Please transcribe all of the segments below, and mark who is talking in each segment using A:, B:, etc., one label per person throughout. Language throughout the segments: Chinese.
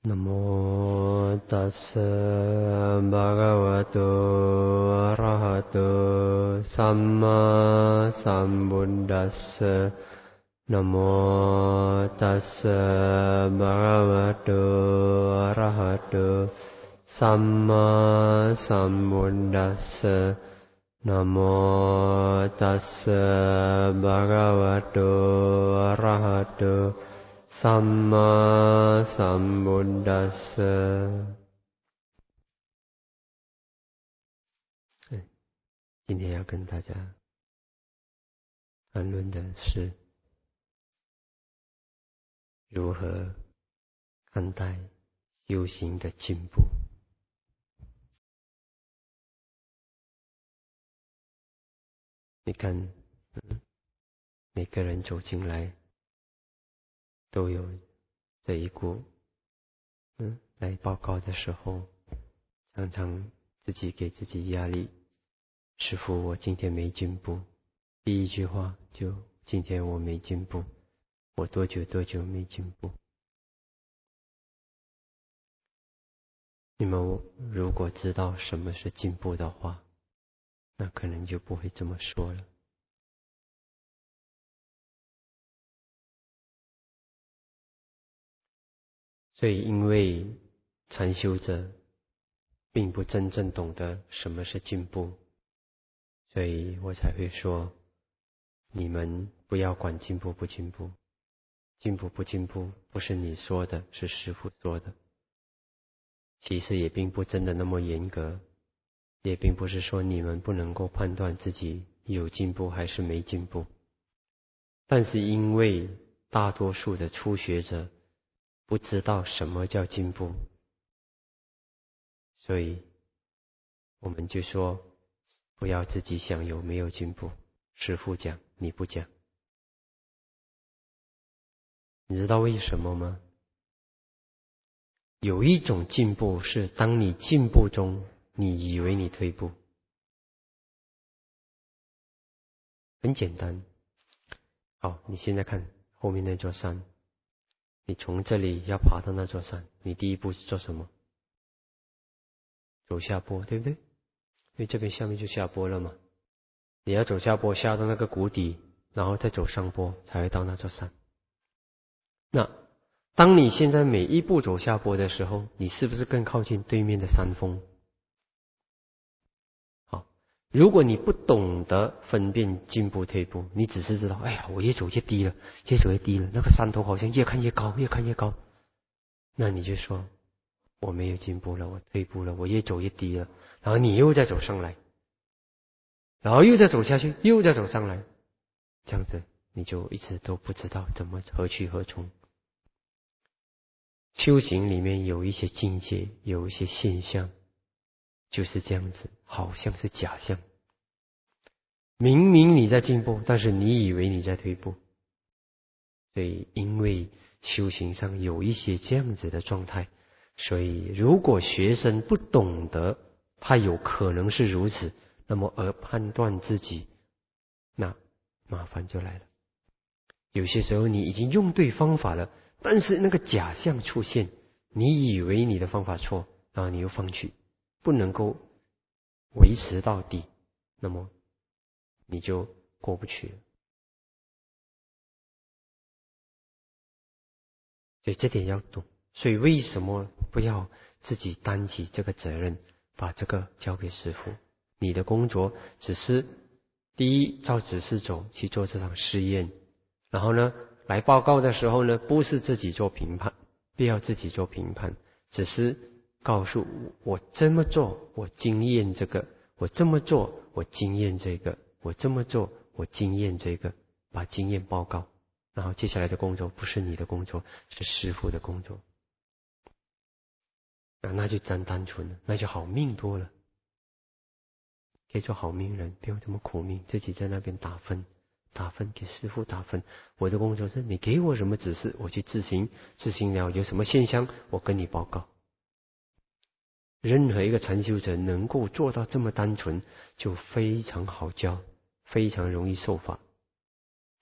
A: Namo tassa bhagavato arahato samma sambuddhassa. Namo tassa bhagavato arahato samma sambuddhassa. Namo tassa bhagavato arahato Samma Sambuddhassa。今天要跟大家谈论的是如何看待修行的进步。你看，每个人走进来都有这一股来报告的时候，常常自己给自己压力。师父，我今天没进步。第一句话就今天我没进步，我多久没进步。你们如果知道什么是进步的话，那可能就不会这么说了。所以因为禅修者并不真正懂得什么是进步，所以我才会说，你们不要管进步不进步，进步不进步不是你说的，是师父说的。其实也并不真的那么严格，也并不是说你们不能够判断自己有进步还是没进步。但是因为大多数的初学者不知道什么叫进步，所以我们就说不要自己想有没有进步，师父讲你不讲。你知道为什么吗？有一种进步是当你进步中你以为你退步。很简单，好，你现在看后面那座山，你从这里要爬到那座山，你第一步是做什么？走下坡，对不对？因为这边下面就下坡了嘛，你要走下坡下到那个谷底，然后再走上坡才会到那座山。那当你现在每一步走下坡的时候，你是不是更靠近对面的山峰？好，如果你不懂得分辨进步退步，你只是知道，哎呀，我越走越低了，越走越低了，那个山头好像越看越高，越看越高，那你就说我没有进步了，我退步了，我越走越低了，然后你又再走上来，然后又再走下去，又再走上来，这样子你就一直都不知道怎么何去何从。修行里面有一些境界，有一些现象就是这样子，好像是假象。明明你在进步，但是你以为你在退步。所以因为修行上有一些这样子的状态，所以如果学生不懂得他有可能是如此，那么而判断自己，那麻烦就来了。有些时候你已经用对方法了，但是那个假象出现，你以为你的方法错，然后你又放弃，不能够维持到底，那么你就过不去了。所以这点要懂。所以为什么不要自己担起这个责任，把这个交给师父？你的工作只是第一，照指示走去做这场试验，然后呢来报告的时候呢，不是自己做评判，不要自己做评判，只是告诉我这么做我经验这个，我这么做我经验这个，我这么做我经验这个，把经验报告。然后接下来的工作不是你的工作，是师父的工作。那就单纯了，那就好命多了，可以做好命人，不用这么苦命，自己在那边打分给师父打分。我的工作是你给我什么指示，我去执行了有什么现象，我跟你报告。任何一个禅修者能够做到这么单纯，就非常好教，非常容易受法。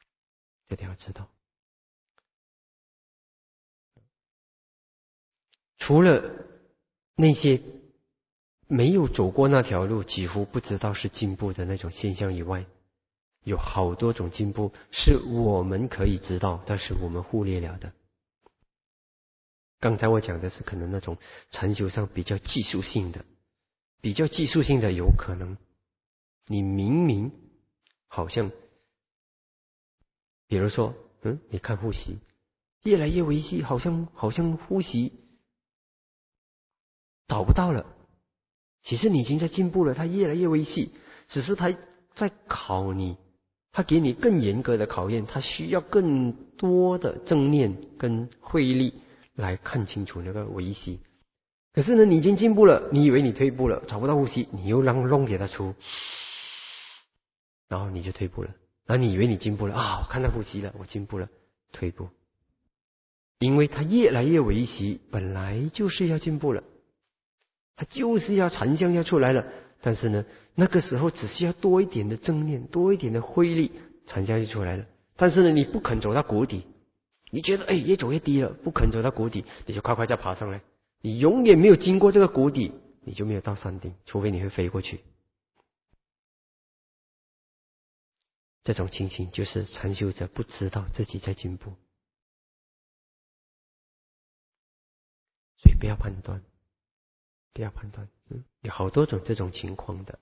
A: 这点要知道。 除了那些没有走过那条路，几乎不知道是进步的那种现象以外，有好多种进步是我们可以知道，但是我们忽略了的。刚才我讲的是可能那种禅修上比较技术性的，有可能你明明好像，比如说，你看呼吸越来越微细，好像呼吸找不到了。其实你已经在进步了，它越来越微细，只是它在考你，它给你更严格的考验，它需要更多的正念跟慧力来看清楚那个微细。可是呢，你已经进步了，你以为你退步了，找不到呼吸，你又让弄给它出，然后你就退步了。然后你以为你进步了我看到呼吸了，我进步了，退步。因为它越来越微细，本来就是要进步了，它就是要禅相要出来了。但是呢，那个时候只需要多一点的正念，多一点的慧力，禅相就出来了。但是呢，你不肯走到谷底，你觉得越走越低了，不肯走到谷底，你就快快再爬上来。你永远没有经过这个谷底，你就没有到山顶，除非你会飞过去。这种情形就是禅修者不知道自己在进步，所以不要判断，有好多种这种情况的，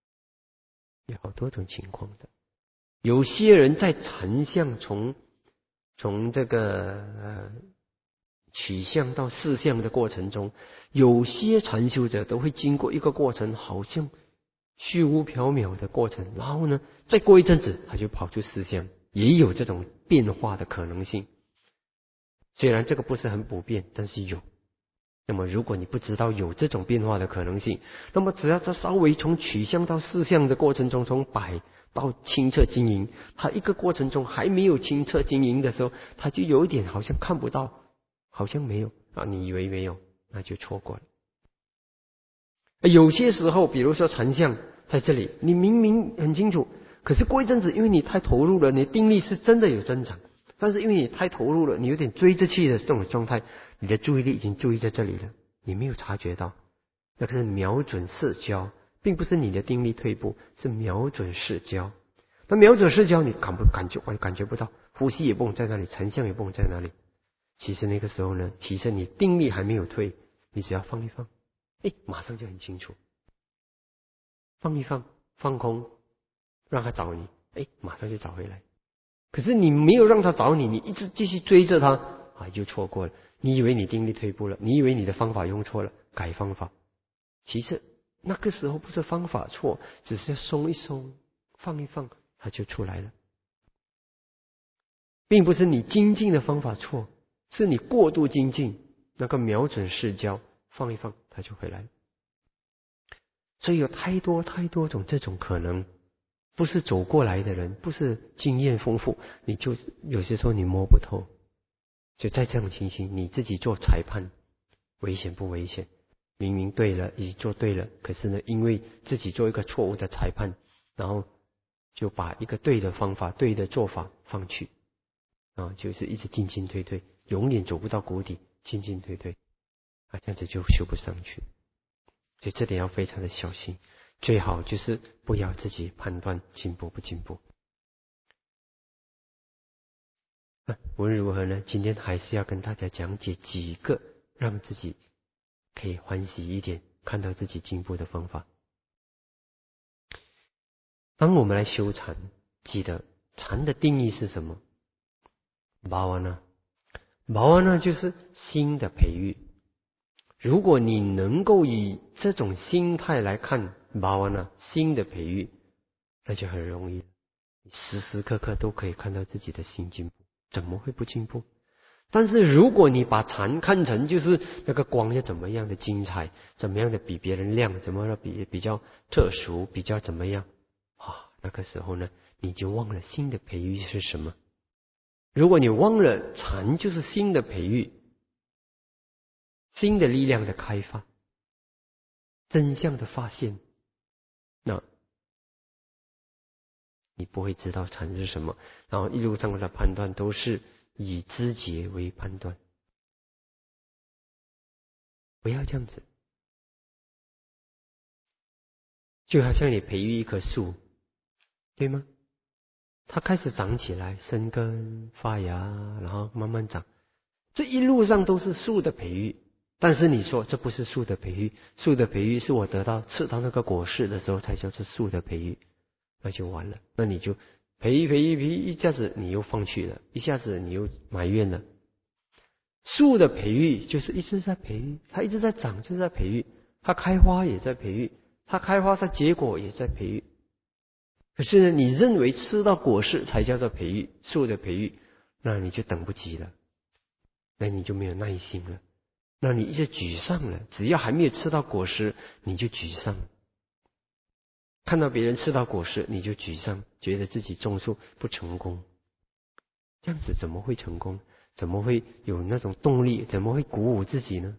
A: 有些人在禅相从这个取向到事相的过程中，有些禅修者都会经过一个过程，好像虚无缥缈的过程，然后呢，再过一阵子他就跑出事相，也有这种变化的可能性。虽然这个不是很普遍，但是有。那么如果你不知道有这种变化的可能性，那么只要他稍微从取向到事相的过程中，从摆到清澈晶莹，他一个过程中还没有清澈晶莹的时候，他就有一点好像看不到，好像没有你以为没有，那就错过了。有些时候比如说禅相在这里，你明明很清楚，可是过一阵子因为你太投入了，你定力是真的有增长，但是因为你太投入了，你有点追着去的这种状态，你的注意力已经注意在这里了，你没有察觉到，那个是瞄准视焦，并不是你的定力退步，是瞄准视焦。那瞄准视焦你感觉不到，呼吸也不能在那里，禅相也不能在那里。其实那个时候呢，其实你定力还没有退，你只要放一放，马上就很清楚。放一放，放空，让他找你，马上就找回来。可是你没有让他找你，你一直继续追着他就错过了。你以为你定力退步了，你以为你的方法用错了，改方法。其实那个时候不是方法错，只是要松一松，放一放，它就出来了。并不是你精进的方法错，是你过度精进，那个瞄准视焦，放一放，它就回来了。所以有太多种这种可能，不是走过来的人，不是经验丰富，你就有些时候你摸不透。就在这种情形，你自己做裁判，危险不危险？明明对了，已做对了，可是呢，因为自己做一个错误的裁判，然后就把一个对的方法、对的做法放弃，就是一直进进退退，永远走不到谷底，进进退退，这样子就修不上去。所以这点要非常的小心，最好就是不要自己判断进步不进步。无论如何呢，今天还是要跟大家讲解几个让自己可以欢喜一点，看到自己进步的方法。当我们来修禅，记得禅的定义是什么？Bhavana就是心的培育。如果你能够以这种心态来看Bhavana心的培育，那就很容易，时时刻刻都可以看到自己的心进步，怎么会不进步？但是如果你把禅看成就是那个光要怎么样的精彩，怎么样的比别人亮，怎么样的比较特殊，比较怎么样那个时候呢，你就忘了心的培育是什么。如果你忘了禅就是心的培育，心的力量的开发，真相的发现，那你不会知道禅是什么，然后一路上的判断都是以知觉为判断。 不要这样子。就好像你培育一棵树，对吗？它开始长起来，生根发芽，然后慢慢长，这一路上都是树的培育。但是你说这不是树的培育，树的培育是我吃到那个果实的时候才叫做树的培育，那就完了。那你就培育，一下子你又放弃了，一下子你又埋怨了。树的培育就是一直在培育，它一直在长，就是在培育，它开花也在培育，它开花它结果也在培育。可是呢，你认为吃到果实才叫做培育，树的培育，那你就等不及了，那你就没有耐心了，那你一直沮丧了。只要还没有吃到果实，你就沮丧；看到别人吃到果实，你就沮丧，觉得自己种树不成功。这样子怎么会成功？怎么会有那种动力？怎么会鼓舞自己呢？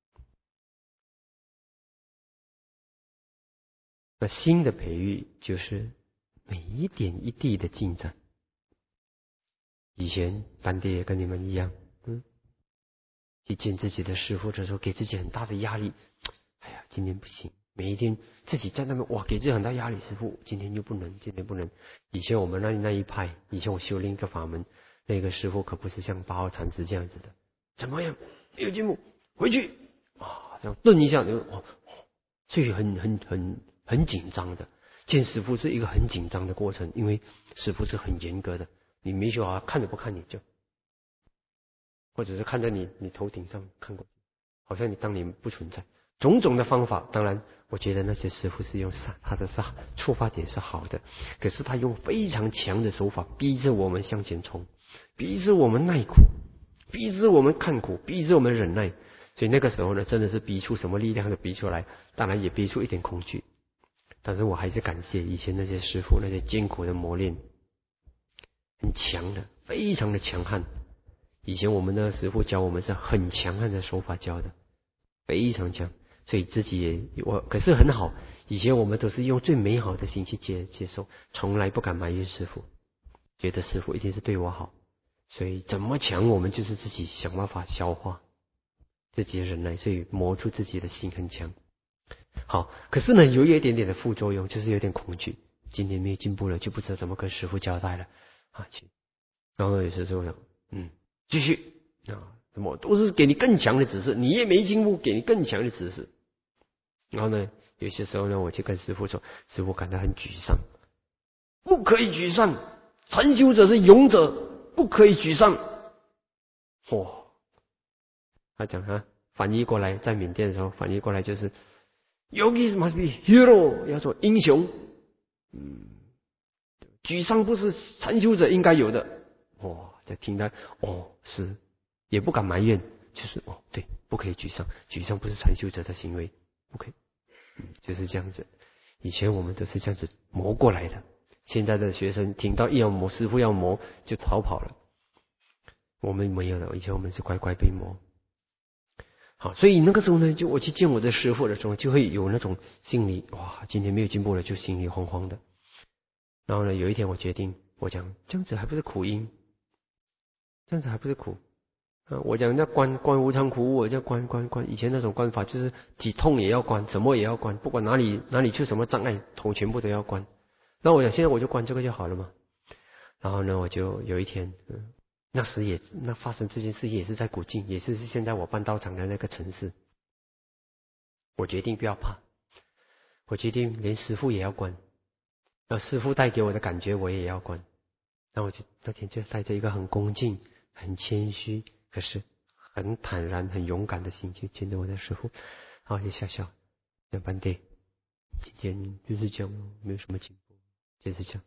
A: 那新的培育就是每一点一滴的进展。以前班爹也跟你们一样，去见自己的师父的时候，给自己很大的压力。哎呀，今天不行，每一天自己在那边哇，给自己很大压力。师父，今天就不能，今天不能。以前我们那一派，以前我修另一个法门，那个师父可不是像八号禅师这样子的。怎么样？没有进步，回去啊，这样顿一下，所以很紧张的。见师父是一个很紧张的过程，因为师父是很严格的，你没学好，看都不看你就。或者是看在你头顶上看过去，好像你当年不存在，种种的方法。当然我觉得那些师父是用他的出发点是好的，可是他用非常强的手法逼着我们向前冲，逼着我们耐苦，逼着我们看苦，逼着我们忍耐。所以那个时候呢，真的是逼出什么力量都逼出来，当然也逼出一点恐惧。但是我还是感谢以前那些师父，那些艰苦的磨练，很强的，非常的强悍。以前我们的师父教我们是很强悍的手法教的，非常强，所以自己可是很好。以前我们都是用最美好的心去接受，从来不敢埋怨师父，觉得师父一定是对我好，所以怎么强我们就是自己想办法消化，自己忍耐，所以磨出自己的心很强。好，可是呢，有一点点的副作用，就是有点恐惧。今天没有进步了，就不知道怎么跟师父交代了啊。然后有些时候想，继续啊，什么都是给你更强的指示，你也没进步，给你更强的指示。然后呢，有些时候呢，我就跟师父说，师父感到很沮丧，不可以沮丧，禅修者是勇者，不可以沮丧。他讲翻译过来，在缅甸的时候翻译过来就是 Yogis must be hero， 要做英雄。沮丧不是禅修者应该有的。在听他是，也不敢埋怨，就是对，不可以沮丧，沮丧不是禅修者的行为，不可以。就是这样子。以前我们都是这样子磨过来的，现在的学生听到要磨，师父要磨就逃跑了。我们没有了，以前我们是乖乖被磨。好，所以那个时候呢，就我去见我的师父的时候，就会有那种心里今天没有进步了，就心里慌慌的。然后呢，有一天我决定，我讲这样子还不是苦因，这样子还不是苦。我讲那观无常苦，我叫观。以前那种观法就是体痛也要观，什么也要观，不管哪里出什么障碍，头全部都要观。那我想现在我就观这个就好了嘛。然后呢，我就有一天，那时发生这件事也是在古晋，也是现在我办道场的那个城市。我决定不要怕，我决定连师父也要观，师父带给我的感觉我也要观。那我就那天就带着一个很恭敬、很谦虚，可是很坦然、很勇敢的心去见到我的师父。然后就笑笑，讲班弟，今天就是这样，没有什么进步，就是这样。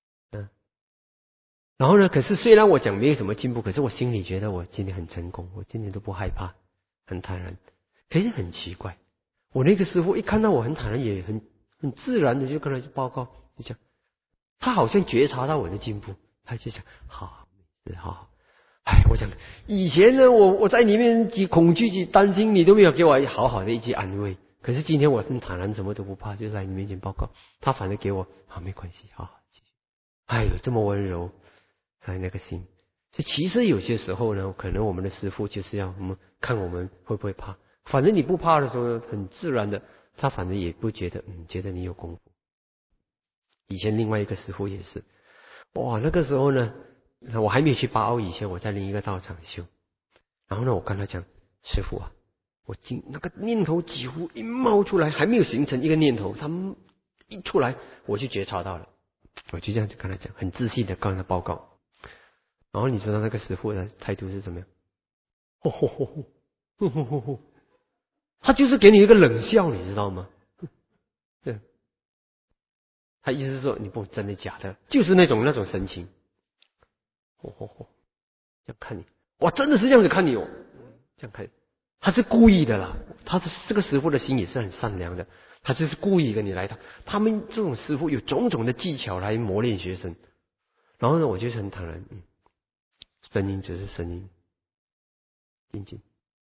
A: 然后呢，可是虽然我讲没有什么进步，可是我心里觉得我今天很成功，我今天都不害怕，很坦然。可是很奇怪，我那个师父一看到我很坦然，也很自然的就跟他去报告，就讲他好像觉察到我的进步，他就讲好，好。我讲以前呢，我在里面几恐惧几担心，你都没有给我好好的一句安慰。可是今天我很坦然，什么都不怕，就在你面前报告，他反而给我没关系，好，继续。这么温柔。那个心，所以其实有些时候呢，可能我们的师父就是要看我们会不会怕， 反正你不怕的时候，很自然的，他反正也不觉得，觉得你有功夫。以前另外一个师父也是，哇，那个时候呢，我还没有去巴奥以前，我在另一个道场修。然后呢，我跟他讲，师父啊，我那个念头几乎一冒出来，还没有形成一个念头，他们一出来，我就觉察到了。我就这样子跟他讲，很自信的跟他报告。然后你知道那个师父的态度是怎么样？吼吼吼吼吼吼吼吼，他就是给你一个冷笑，你知道吗？对，他意思是说，你不真的假的，就是那种神情。吼吼吼，这样看你，哇，真的是这样子看你哦，这样看，他是故意的啦。他的这个师父的心也是很善良的，他就是故意跟你来的。他们这种师父有种种的技巧来磨练学生。然后呢，我就是很坦然，声音只是声音，静静，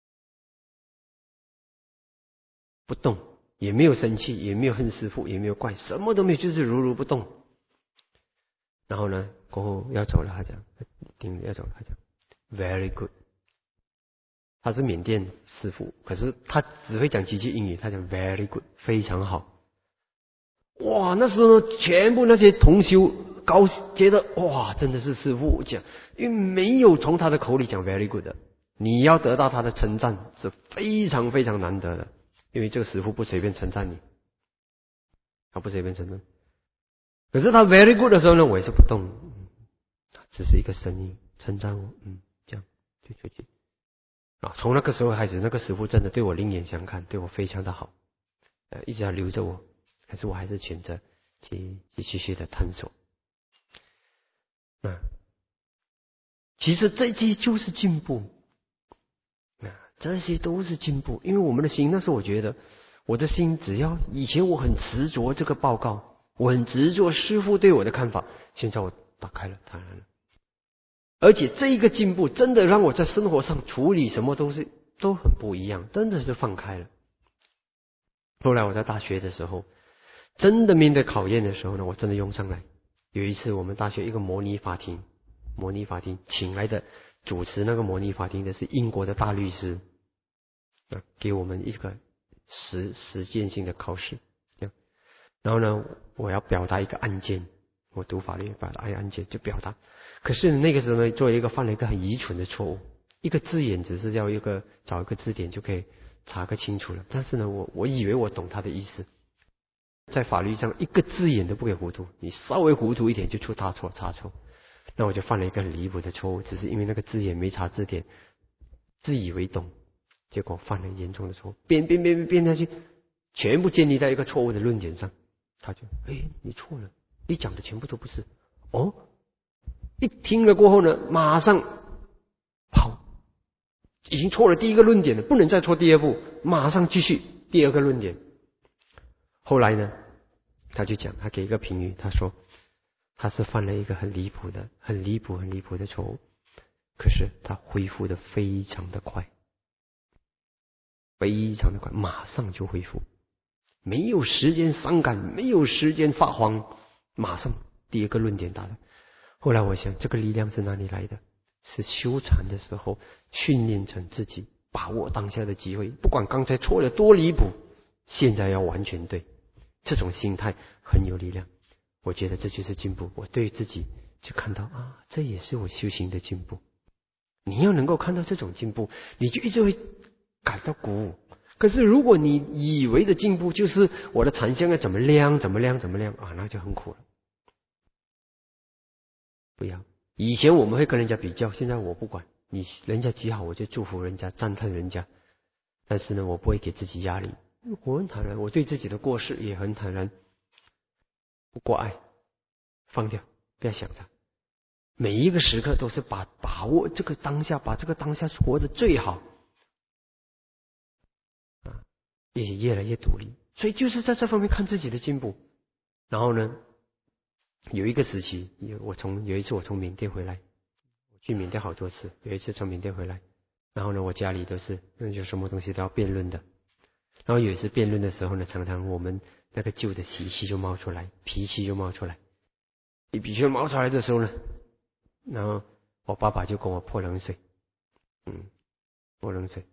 A: 不动，也没有生气，也没有恨师父，也没有怪，什么都没有，就是如如不动。然后呢，过后要走了，他讲，要走了，他讲 ，very good。他是缅甸师父，可是他只会讲几句英语，他讲 very good， 非常好。哇，那时候全部那些同修觉得哇，真的是师父讲，因为没有从他的口里讲 very good 的，你要得到他的称赞是非常非常难得的，因为这个师父不随便称赞你，他不随便称赞。可是他 very good 的时候呢，我也是不动，只是一个声音称赞我，这样就出去。从那个时候开始，那个师父真的对我另眼相看，对我非常的好，一直要留着我，可是我还是选择去继续的探索。其实这些就是进步，这些都是进步。因为我们的心，那时候我觉得我的心只要以前我很执着这个报告，我很执着师父对我的看法，现在我打开了，坦然了。而且这一个进步真的让我在生活上处理什么东西都很不一样，真的是放开了。后来我在大学的时候，真的面对考验的时候呢，我真的用上来。有一次我们大学一个模拟法庭请来的主持那个模拟法庭的是英国的大律师，给我们一个实践性的考试。然后呢，我要表达一个案件，我读法律表达案件就表达。可是那个时候呢，作为一个犯了一个很愚蠢的错误，一个字眼只是要找一个字典就可以查个清楚了。但是呢，我以为我懂他的意思，在法律上一个字眼都不可以糊涂，你稍微糊涂一点就出差错。那我就犯了一个很离谱的错误，只是因为那个字眼没查字典，自以为懂，结果犯了严重的错误，编下去，全部建立在一个错误的论点上。他就你错了，你讲的全部都不是。一听了过后呢，马上跑，已经错了第一个论点了，不能再错第二步，马上继续第二个论点。后来呢，他就讲，他给一个评语，他说他是犯了一个很离谱的错误，可是他恢复的非常的快，马上就恢复，没有时间伤感，没有时间发慌，马上第二个论点打了。后来我想，这个力量是哪里来的？是修禅的时候训练成自己把握当下的机会，不管刚才错了多离谱，现在要完全对，这种心态很有力量。我觉得这就是进步。我对自己就看到这也是我修行的进步。你要能够看到这种进步，你就一直会感到鼓舞。可是如果你以为的进步就是我的禅相要怎么亮那就很苦了。不要，以前我们会跟人家比较，现在我不管，人家极好我就祝福人家，赞叹人家。但是呢，我不会给自己压力，我很坦然，我对自己的过失也很坦然，不过爱，放掉，不要想它。每一个时刻都是把握这个当下，把这个当下活得最好，也越来越独立。所以就是在这方面看自己的进步。然后呢，有一个时期，有一次我从缅甸回来，我去缅甸好多次，有一次从缅甸回来，然后呢，我家里都是就什么东西都要辩论的。然后有一次辩论的时候呢，常常我们那个旧的习气就冒出来，脾气就冒出来。脾气冒出来的时候呢，然后我爸爸就跟我泼冷水，泼冷水。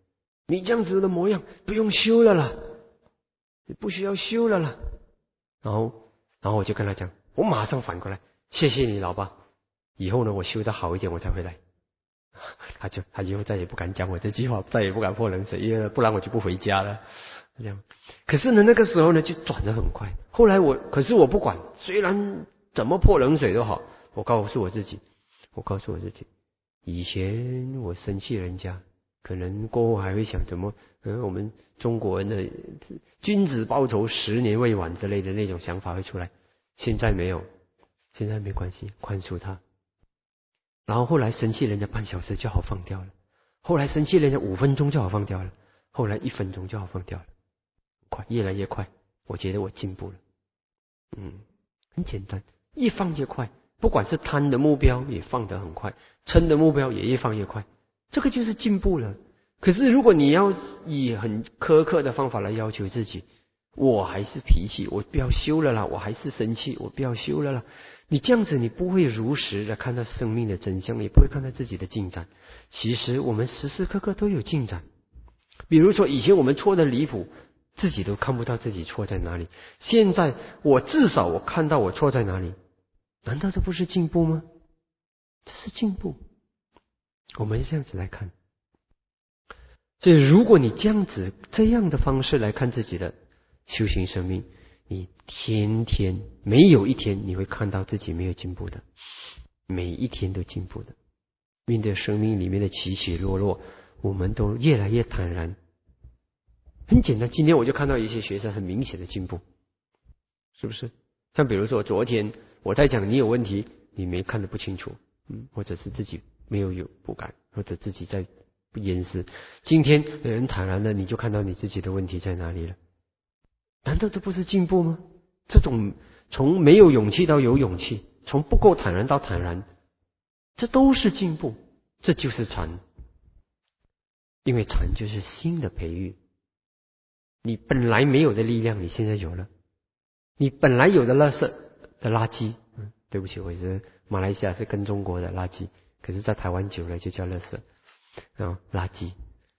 A: 你这样子的模样不用修了啦，你不需要修了啦。然后我就跟他讲，我马上反过来，谢谢你老爸，以后呢我修得好一点我才回来。他以后再也不敢讲我这句话，再也不敢泼冷水，因为不然我就不回家了。这样，可是呢那个时候呢就转得很快。后来可是我不管，虽然怎么泼冷水都好，我告诉我自己，以前我生气人家，可能过后还会想怎么，我们中国人的君子报仇10年未晚之类的那种想法会出来。现在没有，现在没关系，宽恕他。然后后来生气人家半小时就好放掉了，后来生气人家5分钟就好放掉了，后来1分钟就好放掉了，快，越来越快。我觉得我进步了。很简单，越放越快。不管是贪的目标也放得很快，嗔的目标也越放越快，这个就是进步了。可是如果你要以很苛刻的方法来要求自己，我还是脾气，我不要修了啦，我还是生气，我不要修了啦，你这样子你不会如实的看到生命的真相，也不会看到自己的进展。其实我们时时刻刻都有进展。比如说以前我们错的离谱，自己都看不到自己错在哪里，现在至少我看到我错在哪里，难道这不是进步吗？这是进步。我们这样子来看，所以如果你这样的方式来看自己的修行生命，你天天没有一天你会看到自己没有进步的，每一天都进步的。面对生命里面的起起落落，我们都越来越坦然。很简单，今天我就看到一些学生很明显的进步，是不是？像比如说昨天我在讲你有问题，你没看得不清楚，或者是自己没有不敢，或者自己在掩饰。今天很坦然的，你就看到你自己的问题在哪里了。难道这不是进步吗？这种从没有勇气到有勇气，从不够坦然到坦然，这都是进步。这就是禅，因为禅就是心的培育。你本来没有的力量，你现在有了；你本来有的垃圾，对不起，我是马来西亚是跟中国的垃圾，可是在台湾久了就叫垃圾垃圾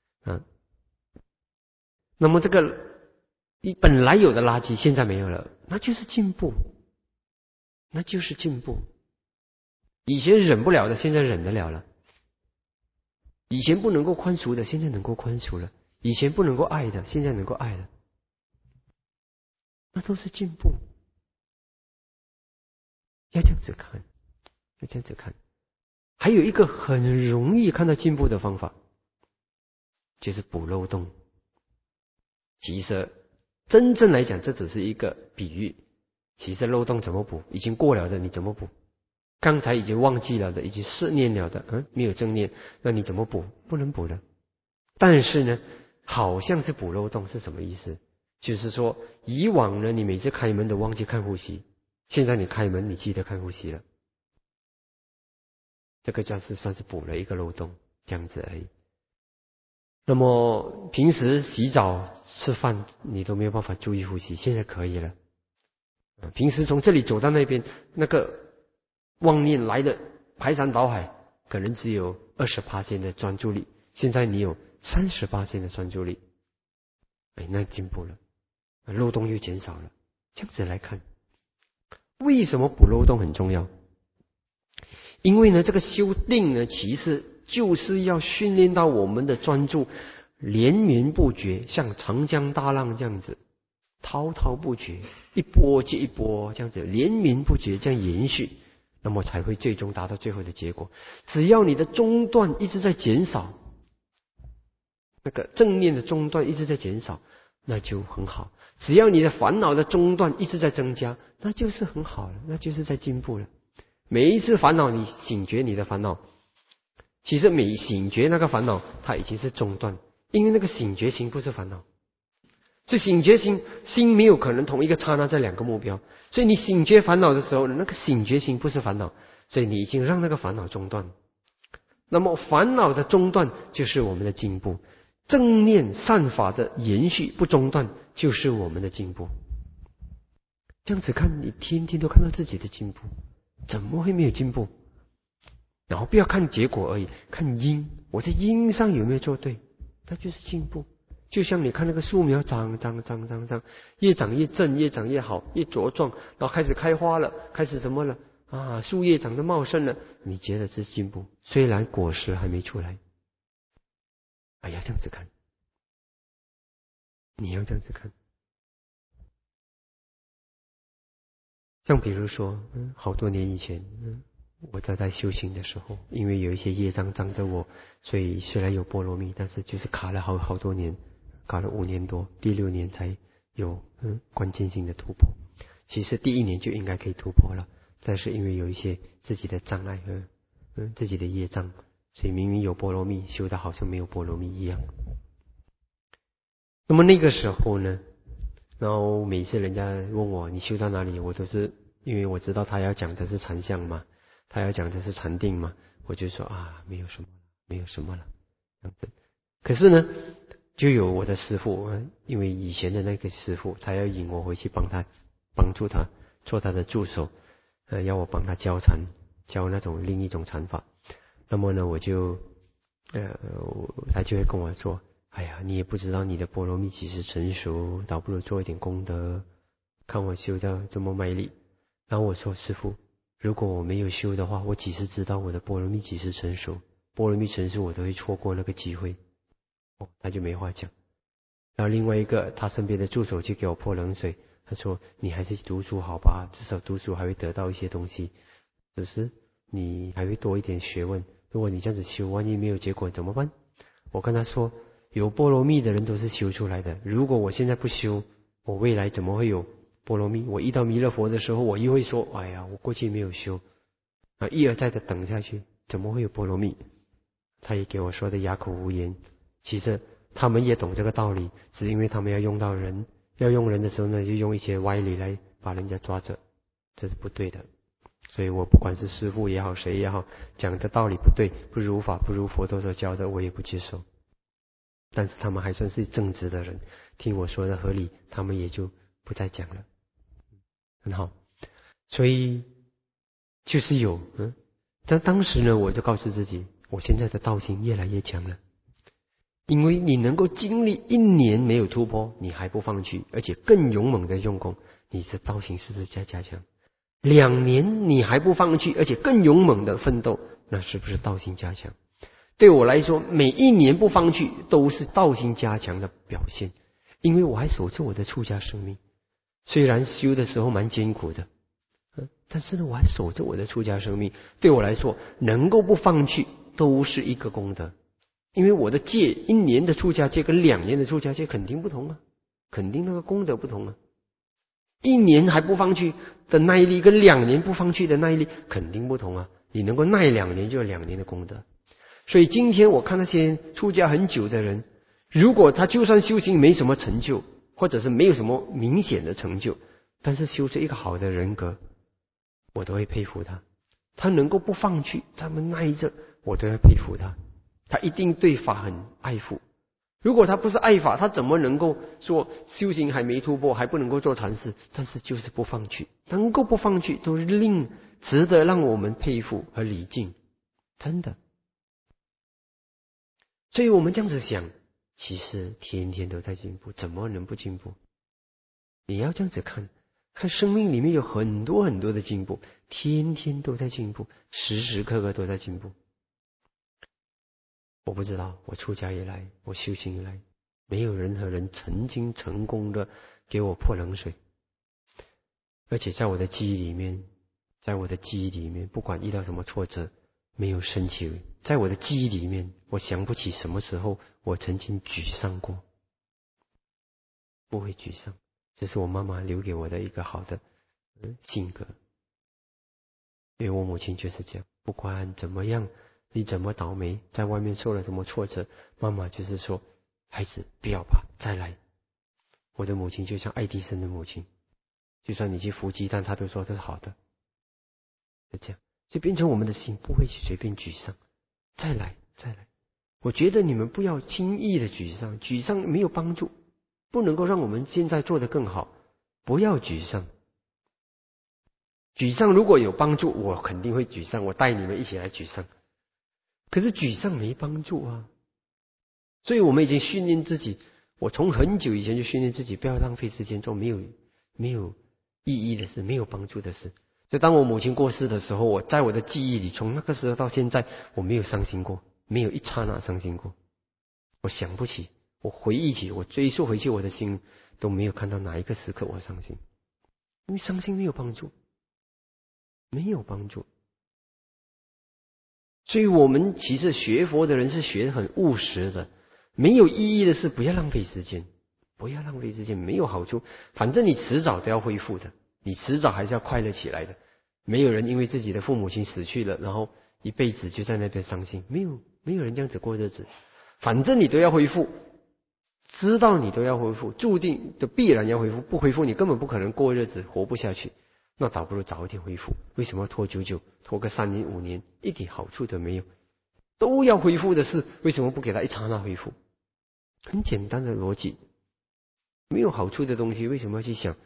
A: 那么这个你本来有的垃圾现在没有了，那就是进步，那就是进步。以前忍不了的，现在忍得了了；以前不能够宽恕的，现在能够宽恕了；以前不能够爱的，现在能够爱了，那都是进步。要这样子看，要这样子看。还有一个很容易看到进步的方法，就是补漏洞。其实真正来讲，这只是一个比喻。其实漏洞怎么补？已经过了的你怎么补？刚才已经忘记了的，已经失念了的，没有正念，那你怎么补？不能补的。但是呢，好像是补漏洞是什么意思？就是说，以往呢，你每次开门都忘记看呼吸，现在你开门你记得看呼吸了，这个算是补了一个漏洞，这样子而已。那么平时洗澡吃饭你都没有办法注意呼吸，现在可以了。平时从这里走到那边，那个妄念来的排山倒海，可能只有20% 的专注力，现在你有30% 的专注力，那进步了，漏洞又减少了。这样子来看，为什么补漏洞很重要？因为呢，这个修定呢，其实就是要训练到我们的专注连绵不绝，像长江大浪这样子滔滔不绝，一波接一波这样子连绵不绝，这样延续，那么才会最终达到最后的结果。只要你的中断一直在减少，那个正念的中断一直在减少，那就很好。只要你的烦恼的中断一直在增加，那就是很好了，那就是在进步了。每一次烦恼你醒觉你的烦恼，其实每醒觉那个烦恼它已经是中断，因为那个醒觉心不是烦恼。所以醒觉心没有可能同一个刹那这两个目标，所以你醒觉烦恼的时候，那个醒觉心不是烦恼，所以你已经让那个烦恼中断。那么烦恼的中断就是我们的进步，正念善法的延续不中断就是我们的进步。这样子看，你天天都看到自己的进步，怎么会没有进步？然后不要看结果而已，看因，我在因上有没有做对？ 它就是进步。就像你看那个树苗长，越长越正，越长越好，越茁壮，然后开始开花了，开始什么了啊？树叶长得茂盛了，你觉得这是进步？虽然果实还没出来，哎呀，这样子看，你要这样子看。像比如说，好多年以前，我在修行的时候，因为有一些业障障着我，所以虽然有波罗蜜，但是就是卡了好多年，卡了5年多，第6年才有关键性的突破。其实第1年就应该可以突破了，但是因为有一些自己的障碍和自己的业障，所以明明有波罗蜜，修的好像没有波罗蜜一样。那么那个时候呢，然后每次人家问我你修到哪里，我都是因为我知道他要讲的是禅相嘛，他要讲的是禅定嘛，我就说没有什么，没有什么了，这样子。可是呢，就有我的师父，因为以前的那个师父，他要引我回去帮助他做他的助手，要我帮他教禅，教那种另一种禅法。那么呢，我就他就会跟我说，哎呀，你也不知道你的波罗蜜几时成熟，倒不如做一点功德。看我修的这么卖力，然后我说师父，如果我没有修的话，我几时知道我的波罗蜜几时成熟？波罗蜜成熟，我都会错过那个机会。他就没话讲。然后另外一个他身边的助手就给我泼冷水，他说你还是读书好吧，至少读书还会得到一些东西，只是你还会多一点学问。如果你这样子修，万一没有结果怎么办？我跟他说，有波罗蜜的人都是修出来的，如果我现在不修，我未来怎么会有波罗蜜？我遇到弥勒佛的时候，我又会说，哎呀，我过去没有修，一而再的等下去，怎么会有波罗蜜？他也给我说的哑口无言。其实他们也懂这个道理，只是因为他们要用到人，要用人的时候呢，就用一些歪理来把人家抓着，这是不对的。所以我不管是师父也好，谁也好，讲的道理不对，不如法，不如佛陀所教的，我也不接受。但是他们还算是正直的人，听我说的合理，他们也就不再讲了，很好。所以就是有但当时呢，我就告诉自己，我现在的道心越来越强了，因为你能够经历1年没有突破，你还不放弃，而且更勇猛的用功，你的道心是不是在加强？2年你还不放弃，而且更勇猛的奋斗，那是不是道心加强？对我来说，每1年不放弃都是道心加强的表现，因为我还守着我的出家生命。虽然修的时候蛮艰苦的，但是呢，我还守着我的出家生命。对我来说，能够不放弃都是一个功德，因为我的戒1年的出家戒跟2年的出家戒肯定不同啊，肯定那个功德不同啊。1年还不放弃的耐力跟2年不放弃的耐力肯定不同啊。你能够耐2年，就有2年的功德。所以今天我看那些出家很久的人，如果他就算修行没什么成就，或者是没有什么明显的成就，但是修出一个好的人格，我都会佩服他。他能够不放弃，他们耐着，我都要佩服他。他一定对法很爱护。如果他不是爱法，他怎么能够说修行还没突破，还不能够做禅师？但是就是不放弃，能够不放弃，都是值得让我们佩服和礼敬，真的。所以我们这样子想，其实天天都在进步，怎么能不进步？你要这样子看，看生命里面有很多很多的进步，天天都在进步，时时刻刻都在进步。我不知道，我出家以来，我修行以来，没有任何人曾经成功的给我泼冷水，而且在我的记忆里面，不管遇到什么挫折，没有升起。在我的记忆里面，我想不起什么时候我曾经沮丧过，不会沮丧。这是我妈妈留给我的一个好的性格。因为我母亲就是这样，不管怎么样，你怎么倒霉，在外面受了什么挫折，妈妈就是说，孩子不要怕，再来。我的母亲就像爱迪生的母亲，就算你去孵鸡蛋，她都说这是好的，就这样，就变成我们的心不会随便沮丧，再来，再来。我觉得你们不要轻易的沮丧，沮丧没有帮助，不能够让我们现在做得更好。不要沮丧，沮丧如果有帮助，我肯定会沮丧，我带你们一起来沮丧。可是沮丧没帮助啊， 所以我们已经训练自己，我从很久以前就训练自己，不要浪费时间做没有意义的事，没有帮助的事。就当我母亲过世的时候，我在我的记忆里，从那个时候到现在，我没有伤心过，没有一刹那伤心过。我想不起，我回忆起，我追溯回去，我的心都没有看到哪一个时刻我伤心，因为伤心没有帮助，没有帮助。所以我们其实学佛的人是学得很务实的，没有意义的事不要浪费时间，不要浪费时间，没有好处，反正你迟早都要恢复的，你迟早还是要快乐起来的。没有人因为自己的父母亲死去了，然后一辈子就在那边伤心，没有人这样子过日子。反正你都要恢复，知道你都要恢复，注定的必然要恢复，不恢复你根本不可能过日子，活不下去。那倒不如早一点恢复，为什么要拖久久，拖个3年5年，一点好处都没有。都要恢复的事，为什么不给他一刹那恢复？很简单的逻辑，没有好处的东西为什么要去想？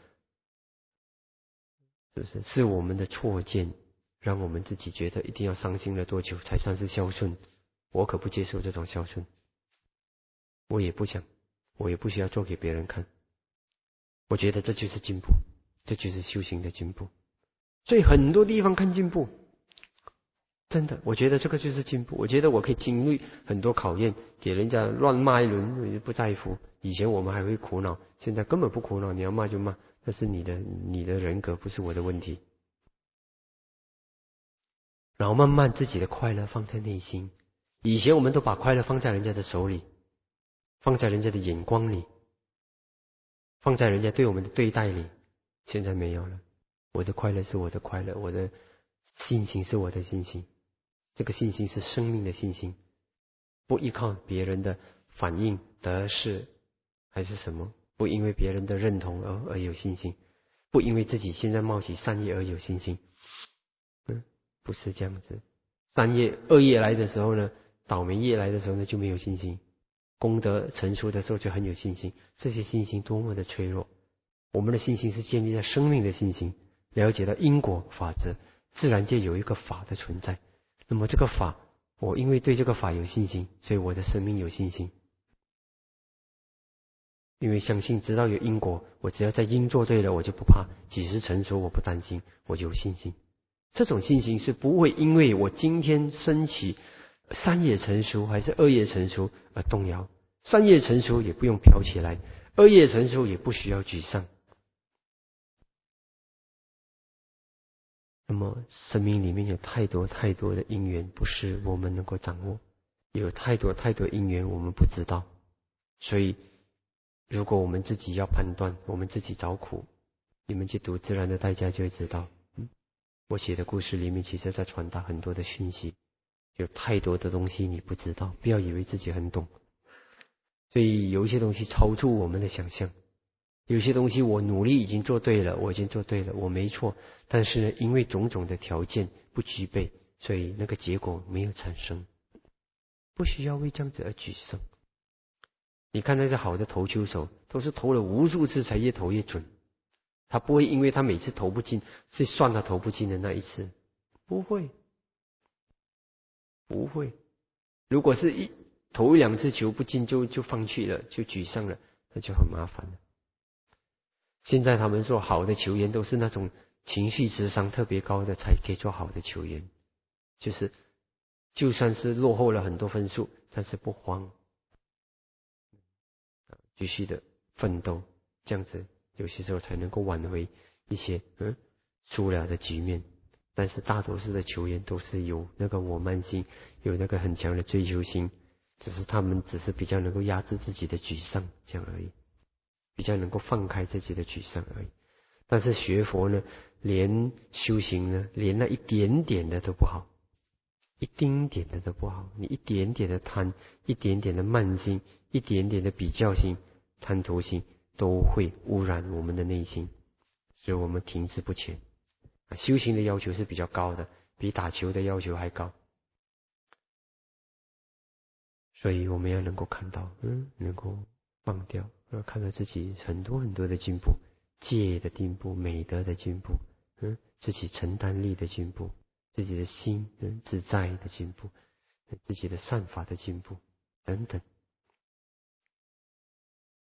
A: 是不是？是我们的错见，让我们自己觉得一定要伤心了多久才算是孝顺？我可不接受这种孝顺，我也不想，我也不需要做给别人看。我觉得这就是进步，这就是修行的进步。所以很多地方看进步，真的，我觉得这个就是进步。我觉得我可以经历很多考验，给人家乱骂一轮，我就不在乎。以前我们还会苦恼，现在根本不苦恼，你要骂就骂，那是你的人格，不是我的问题。然后慢慢自己的快乐放在内心。以前我们都把快乐放在人家的手里，放在人家的眼光里，放在人家对我们的对待里，现在没有了。我的快乐是我的快乐，我的信心是我的信心，这个信心是生命的信心，不依靠别人的反应得失还是什么，不因为别人的认同而有信心，不因为自己现在冒起善业而有信心。不是这样子。善业恶业来的时候呢，倒霉业来的时候呢，就没有信心。功德成熟的时候就很有信心。这些信心多么的脆弱，我们的信心是建立在生命的信心，了解到因果法则，自然界有一个法的存在。那么这个法，我因为对这个法有信心，所以我的生命有信心。因为相信知道有因果，我只要在因做对了，我就不怕，几时成熟我不担心，我就有信心。这种信心是不会因为我今天升起善业成熟还是恶业成熟而动摇。善业成熟也不用飘起来，恶业成熟也不需要沮丧。那么生命里面有太多太多的因缘不是我们能够掌握，有太多太多因缘我们不知道。所以如果我们自己要判断，我们自己找苦，你们去读《自然的代价》就会知道。我写的故事里面其实在传达很多的讯息，有太多的东西你不知道，不要以为自己很懂。所以有一些东西超出我们的想象，有些东西我努力已经做对了，我已经做对了，我没错，但是呢，因为种种的条件不具备，所以那个结果没有产生。不需要为这样子而沮丧。你看那些好的投球手，都是投了无数次才越投越准，他不会因为他每次投不进，是算他投不进的那一次，不会，不会。如果是投1-2次球不进就放弃了，就沮丧了，那就很麻烦了。现在他们说好的球员都是那种情绪智商特别高的才可以做好的球员，就是就算是落后了很多分数，但是不慌，继续的奋斗，这样子有些时候才能够挽回一些输了的局面。但是大多数的球员都是有那个我慢心，有那个很强的追求心，只是他们只是比较能够压制自己的沮丧，这样而已，比较能够放开自己的沮丧而已。但是学佛呢，连修行呢，连那一点点的都不好，一丁点的都不好。你一点点的贪，一点点的慢心，一点点的比较心、贪图心，都会污染我们的内心，所以我们停滞不前。修行的要求是比较高的，比打球的要求还高。所以我们要能够看到，能够放掉，看到自己很多很多的进步，戒的进步，美德的进步，自己承担力的进步，自己的心自在的进步，自己的善法的进步等等。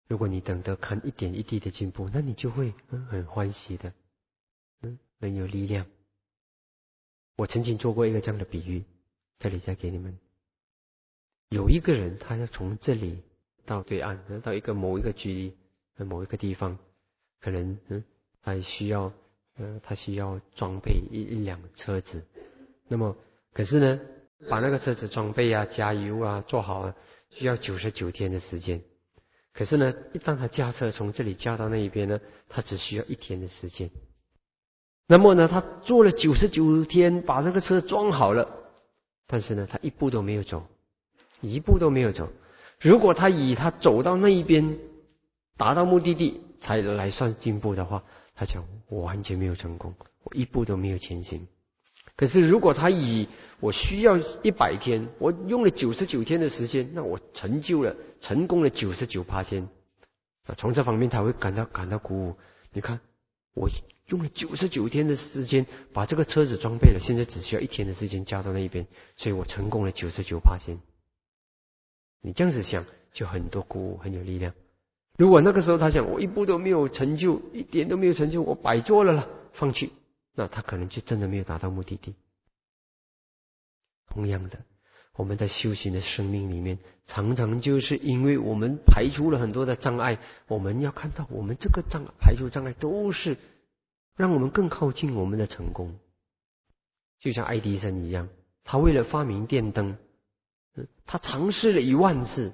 A: 如果你等得看一点一滴的进步，那你就会很欢喜的，很有力量。我曾经做过一个这样的比喻，这里再给你们。有一个人，他要从这里到对岸，到某一个距离，某一个地方，可能他需要装备一辆车子。那么，可是呢，把那个车子装备啊、加油啊做好啊，需要99天的时间。可是呢，一旦他驾车从这里驾到那一边呢，他只需要1天的时间。那么呢，他做了99天，把那个车装好了，但是呢，他一步都没有走，一步都没有走。如果他以他走到那一边，达到目的地才来算进步的话，他讲我完全没有成功，我一步都没有前行。可是如果他以我需要100天，我用了99天的时间，那我成功了99%。从这方面他会感到鼓舞。你看，我用了99天的时间把这个车子装备了，现在只需要1天的时间加到那一边，所以我成功了99%。你这样子想，就很多鼓舞，很有力量。如果那个时候他想我一步都没有成就，一点都没有成就，我摆做了啦，放弃，那他可能就真的没有达到目的地。同样的，我们在修行的生命里面，常常就是因为我们排除了很多的障碍，我们要看到我们这个排除障碍都是让我们更靠近我们的成功。就像爱迪生一样，他为了发明电灯，他尝试了10000次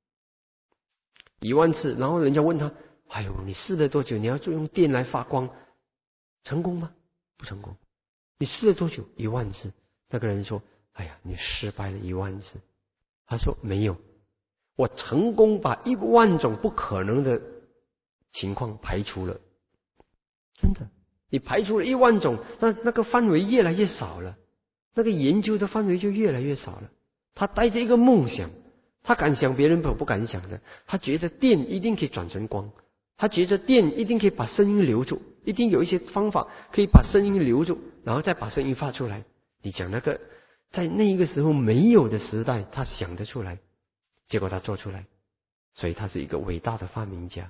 A: ，10000次，然后人家问他：“哎呦，你试了多久？你要用电来发光，成功吗？不成功。你试了多久？10000次。”那个人说：“哎呀，你失败了10000次。”他说：“没有，我成功把10000种不可能的情况排除了。真的，你排除了10000种，那个范围越来越少了，那个研究的范围就越来越少了。他带着一个梦想。”他敢想别人不敢想的，他觉得电一定可以转成光，他觉得电一定可以把声音留住，一定有一些方法可以把声音留住，然后再把声音发出来。你讲那个在那一个时候没有的时代，他想得出来，结果他做出来，所以他是一个伟大的发明家。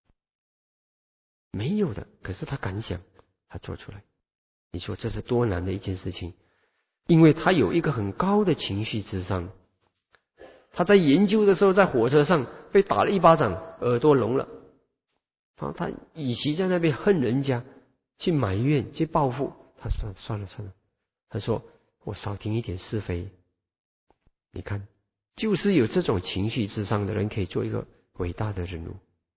A: 没有的，可是他敢想，他做出来。你说这是多难的一件事情，因为他有一个很高的情绪智商。他在研究的时候，在火车上被打了1巴掌，耳朵聋了。他与其在那边恨人家，去埋怨，去报复，他算了。他说我少听一点是非。你看，就是有这种情绪智商的人，可以做一个伟大的人物。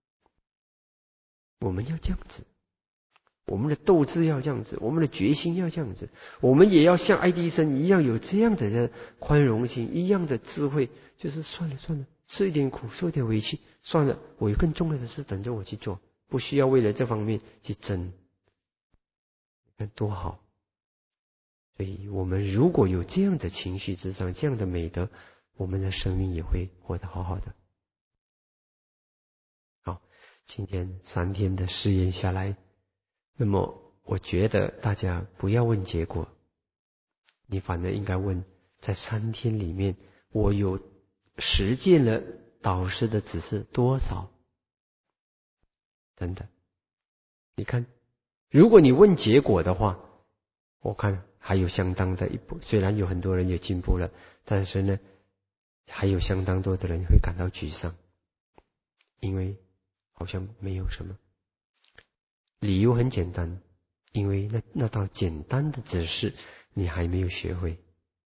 A: 我们要这样子，我们的斗志要这样子，我们的决心要这样子，我们也要像爱迪生一样有这样的宽容心，一样的智慧。就是算了，吃一点苦，受一点委屈，算了，我有更重要的事等着我去做，不需要为了这方面去争。你看多好！所以我们如果有这样的情绪智商，这样的美德，我们的生命也会活得好好的。好，今天3天的试验下来，那么我觉得大家不要问结果，你反而应该问，在3天里面，我有实践了导师的指示多少？真的，你看，如果你问结果的话，我看还有相当的一步，虽然有很多人也进步了，但是呢，还有相当多的人会感到沮丧，因为好像没有什么。理由很简单，因为那道简单的指示你还没有学会。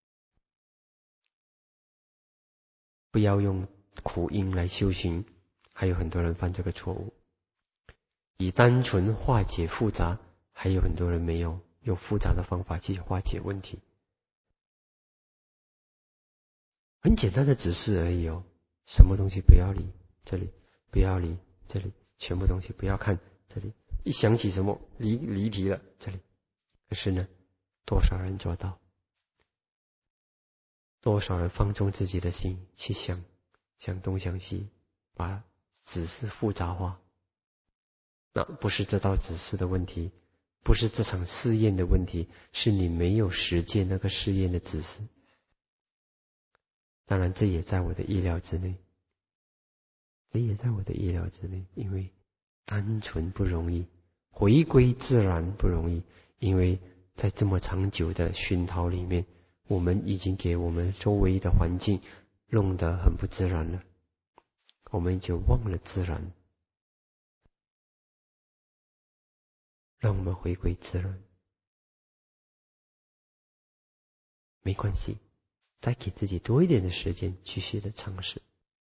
A: 不要用苦因来修行，还有很多人犯这个错误。以单纯化解复杂，还有很多人没有用复杂的方法去化解问题。很简单的指示而已哦，什么东西不要理，这里不要理，这里全部东西不要看，这里一想起什么离题了，这里。可是呢，多少人做到？多少人放纵自己的心去想东想西，把指示复杂化？那不是这道指示的问题，不是这场试验的问题，是你没有实践那个试验的指示。当然，这也在我的意料之内。 这也在我的意料之内，因为单纯不容易，回归自然不容易，因为在这么长久的熏陶里面，我们已经给我们周围的环境弄得很不自然了，我们就忘了自然。让我们回归自然，没关系，再给自己多一点的时间，继续的尝试。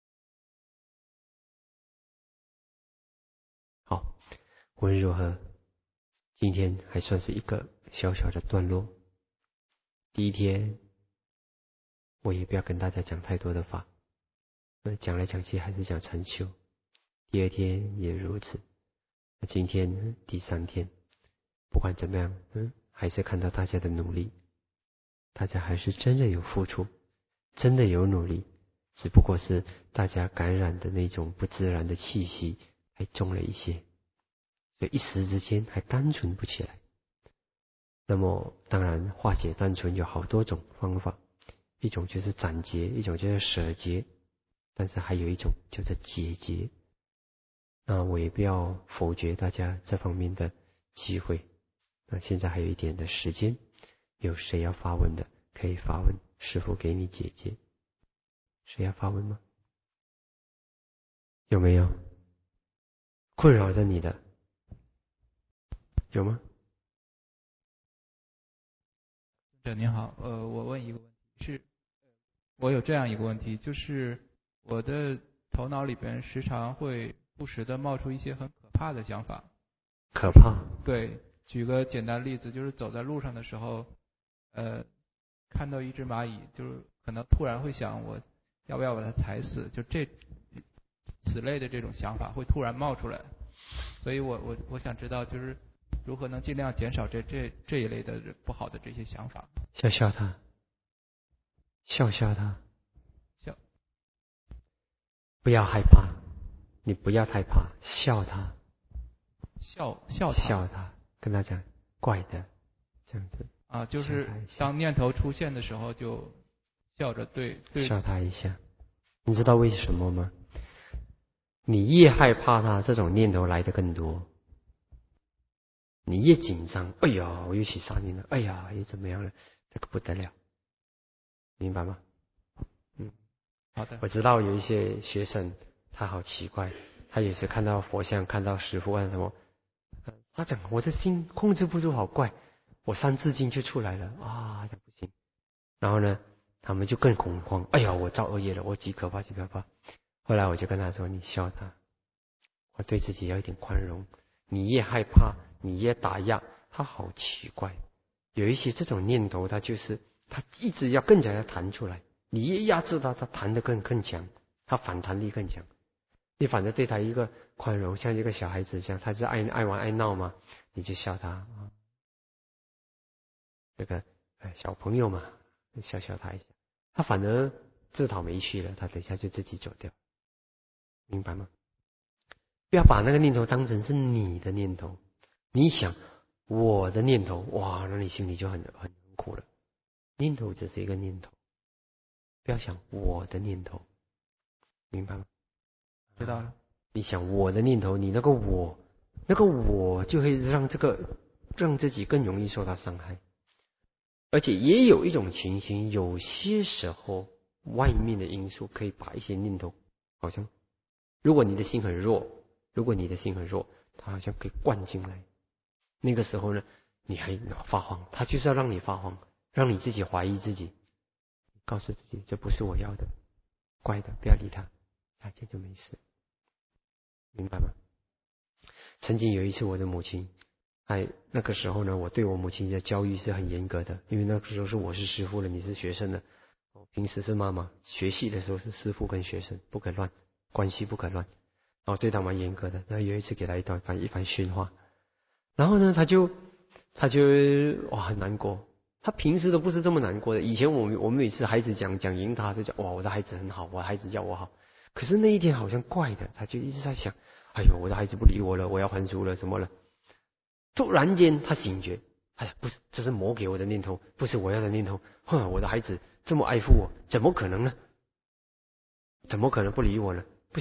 A: 好，无论如何，今天还算是一个小小的段落。第一天，我也不要跟大家讲太多的法，讲来讲去还是讲禅修。第二天也如此，今天第三天，不管怎么样，还是看到大家的努力，大家还是真的有付出，真的有努力，只不过是大家感染的那种不自然的气息还重了一些，所以一时之间还单纯不起来。那么当然化解单纯有好多种方法，一种就是斩结，一种就是舍结，但是还有一种叫做解结。那我也不要否决大家这方面的机会。那现在还有一点的时间，有谁要发问的可以发问，师父给你解结。谁要发问吗？有没有困扰着你的？有吗？
B: 您好，我问一个问题，我有这样一个问题，就是我的头脑里边时常会不时的冒出一些很可怕的想法。
A: 可怕？
B: 对，举个简单例子，就是走在路上的时候，看到一只蚂蚁，就是可能突然会想，我要不要把它踩死？就此类的这种想法会突然冒出来，所以我想知道，就是如何能尽量减少这一类的不好的这些想法。
A: 笑笑他，笑他，
B: 笑，
A: 不要害怕，你不要害怕，笑他，
B: 笑
A: 他，跟他讲怪的，这样子
B: 啊，就是当念头出现的时候就笑着对
A: 笑他一下。你知道为什么吗？你越害怕他，这种念头来的更多。你越紧张，哎呀，我又去杀你了，哎呀，又怎么样了？这个不得了，明白吗？
B: 好的。
A: 我知道有一些学生，他好奇怪，他也是看到佛像，看到师父，看什么，他讲我的心控制不住，好怪，我三字经就出来了啊，这不行。然后呢，他们就更恐慌，哎呀，我造恶业了，我极可怕，极可怕。后来我就跟他说，你笑他，我对自己要一点宽容。你越害怕，你越打压，他好奇怪。有一些这种念头，他一直要更加要弹出来。你越压制他，他弹得更强，他反弹力更强。你反正对他一个宽容，像一个小孩子这样，他是爱玩爱闹嘛，你就笑他这个小朋友嘛，笑他一下，他反而自讨没趣了，他等一下就自己走掉，明白吗？不要把那个念头当成是你的念头，你想我的念头，哇，那你心里就很苦了。念头只是一个念头，不要想我的念头，明白吗？
B: 知道了。
A: 你想我的念头，你那个我就会让自己更容易受到伤害。而且也有一种情形，有些时候外面的因素可以把一些念头，好像如果你的心很弱，它好像可以灌进来。那个时候呢，你还发慌，它就是要让你发慌，让你自己怀疑自己，告诉自己这不是我要的，乖的，不要理他，这就没事，明白吗？曾经有一次，我的母亲，那个时候呢，我对我母亲的教育是很严格的，因为那个时候我是师父了，你是学生了，平时是妈妈，学习的时候是师父跟学生，不可乱，关系不可乱，然后对他蛮严格的。那有一次给他一番训话，然后呢，他就哇很难过。他平时都不是这么难过的。以前我们每次孩子讲赢他，就讲哇我的孩子很好，我的孩子要我好。可是那一天好像怪的，他就一直在想，哎呦我的孩子不理我了，我要还俗了什么了。突然间他醒觉，哎呀不是，这是魔给我的念头，不是我要的念头。我的孩子这么爱护我，怎么可能呢？怎么可能不理我呢？不行，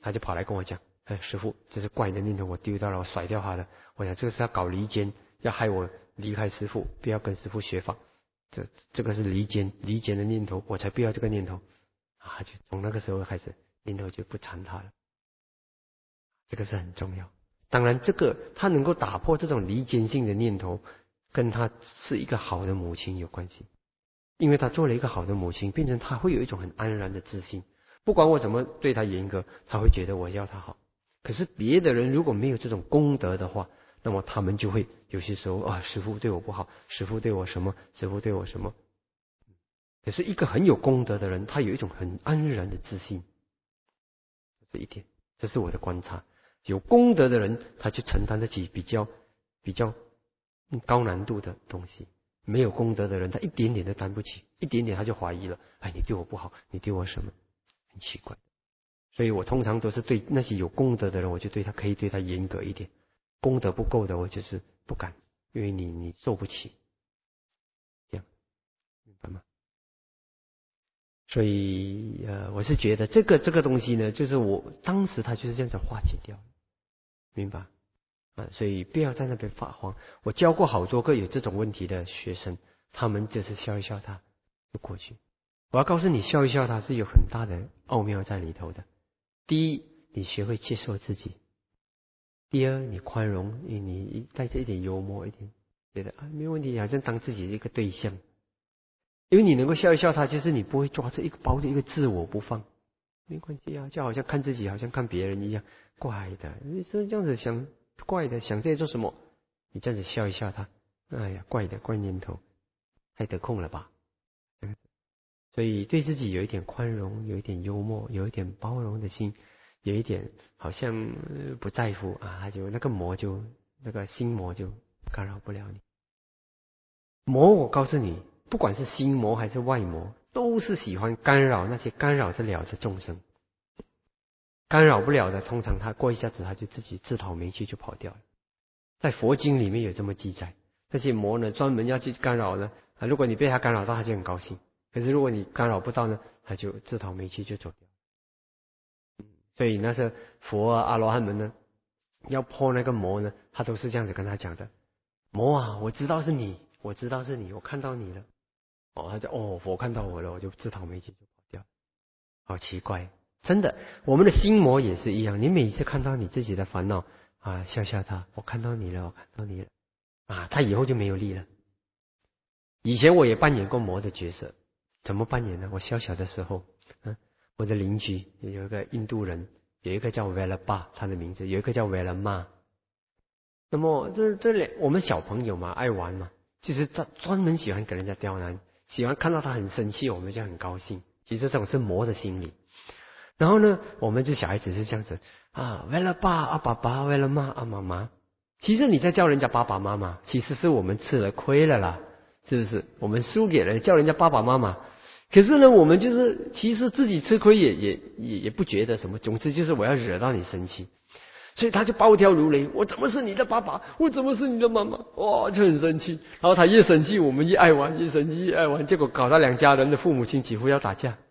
A: 他就跑来跟我讲：“哎，师父，这是怪的念头，我丢掉了，我甩掉它了。我想这个是要搞离间，要害我离开师父，不要跟师父学法。这个是离间的念头，我才不要这个念头。”啊，就从那个时候开始，念头就不缠他了。这个是很重要。当然，这个他能够打破这种离间性的念头，跟他是一个好的母亲有关系。因为他做了一个好的母亲，变成他会有一种很安然的自信。不管我怎么对他严格，他会觉得我要他好。可是别的人如果没有这种功德的话，那么他们就会有些时候啊，师父对我不好，师父对我什么，师父对我什么。可是一个很有功德的人，他有一种很安然的自信，这是一点，这是我的观察。有功德的人，他去承担得起比较高难度的东西。没有功德的人，他一点点都担不起，一点点他就怀疑了。哎，你对我不好，你对我什么？很奇怪。所以我通常都是对那些有功德的人，我就可以对他严格一点。功德不够的，我就是不敢，因为你受不起。这样，明白吗？所以我是觉得这个东西呢，就是我当时他就是这样子化解掉，明白？所以不要在那边发慌。我教过好多个有这种问题的学生，他们就是笑一笑他就过去。我要告诉你，笑一笑他是有很大的奥妙在里头的。第一，你学会接受自己；第二，你宽容，因为你带着一点幽默，一点觉得没有问题，好像当自己的一个对象。因为你能够笑一笑他，就是你不会抓着包着一个自我不放，没关系啊，就好像看自己，好像看别人一样，怪的。你是这样子想。怪的，想这些做什么？你这样子笑一笑他，哎呀，怪的，怪念头，太得空了吧？所以对自己有一点宽容，有一点幽默，有一点包容的心，有一点好像不在乎啊，就那个心魔就干扰不了你。魔，我告诉你，不管是心魔还是外魔，都是喜欢干扰那些干扰得了的众生。干扰不了的，通常他过一下子他就自己自讨没趣就跑掉了。在佛经里面有这么记载，那些魔呢专门要去干扰呢，如果你被他干扰到，他就很高兴；可是如果你干扰不到呢，他就自讨没趣就走掉。所以那些佛啊、阿罗汉们呢，要破那个魔呢，他都是这样子跟他讲的：魔啊，我知道是你，我知道是你，我看到你了。他就佛看到我了，我就自讨没趣就跑掉。好奇怪。真的，我们的心魔也是一样。你每次看到你自己的烦恼啊，笑笑他，我看到你了，我看到你了啊，他以后就没有力了。以前我也扮演过魔的角色，怎么扮演呢？我小小的时候，我的邻居有一个印度人，有一个叫 Velaba， 他的名字，有一个叫 Velama。那么我们小朋友嘛，爱玩嘛，其实专门喜欢给人家刁难，喜欢看到他很生气，我们就很高兴。其实这种是魔的心理。然后呢，我们这小孩子是这样子啊，为了爸啊爸爸，为了妈啊妈妈。其实你在叫人家爸爸妈妈，其实是我们吃了亏了啦，是不是？我们输给了叫人家爸爸妈妈。可是呢，我们就是其实自己吃亏也不觉得什么。总之就是我要惹到你生气，所以他就暴跳如雷。我怎么是你的爸爸？我怎么是你的妈妈？哇，就很生气。然后他越生气，我们越爱玩，越生气越爱玩，结果搞到两家人的父母亲几乎要打架。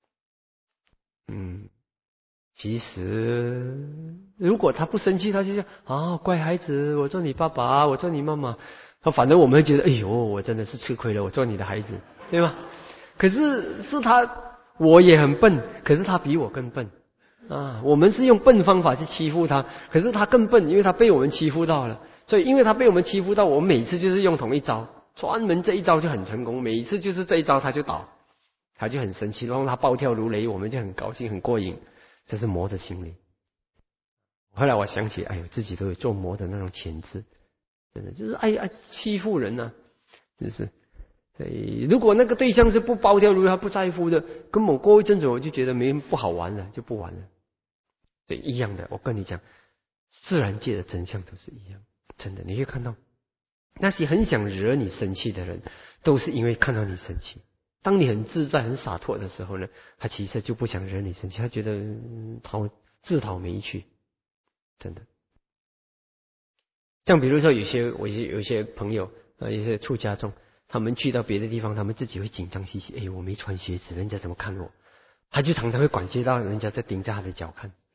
A: 其实如果他不生气，他就说乖孩子，我做你爸爸，我做你妈妈。反正我们会觉得，哎呦，我真的是吃亏了，我做你的孩子，对吧？可是我也很笨，可是他比我更笨啊。我们是用笨方法去欺负他，可是他更笨，因为他被我们欺负到了。所以因为他被我们欺负到，我们每次就是用同一招，专门这一招就很成功，每一次就是这一招他就倒。他就很生气，然后他暴跳如雷，我们就很高兴很过瘾。这是魔的心理。后来我想起，哎呦，自己都有做魔的那种潜质，真的就是爱欺负人啊，真是。所以如果那个对象是不暴跳如雷，他不在乎的，根本过一阵子我就觉得不好玩了，就不玩了。对，一样的，我跟你讲，自然界的真相都是一样，真的，你会看到那些很想惹你生气的人，都是因为看到你生气。当你很自在、很洒脱的时候呢，他其实就不想惹你生气，他觉得自讨没趣，真的。像比如说有些朋友有些出家众，他们去到别的地方，他们自己会紧张兮兮，哎，我没穿鞋子，人家怎么看我？他就常常会感觉到人家在盯着他的脚看，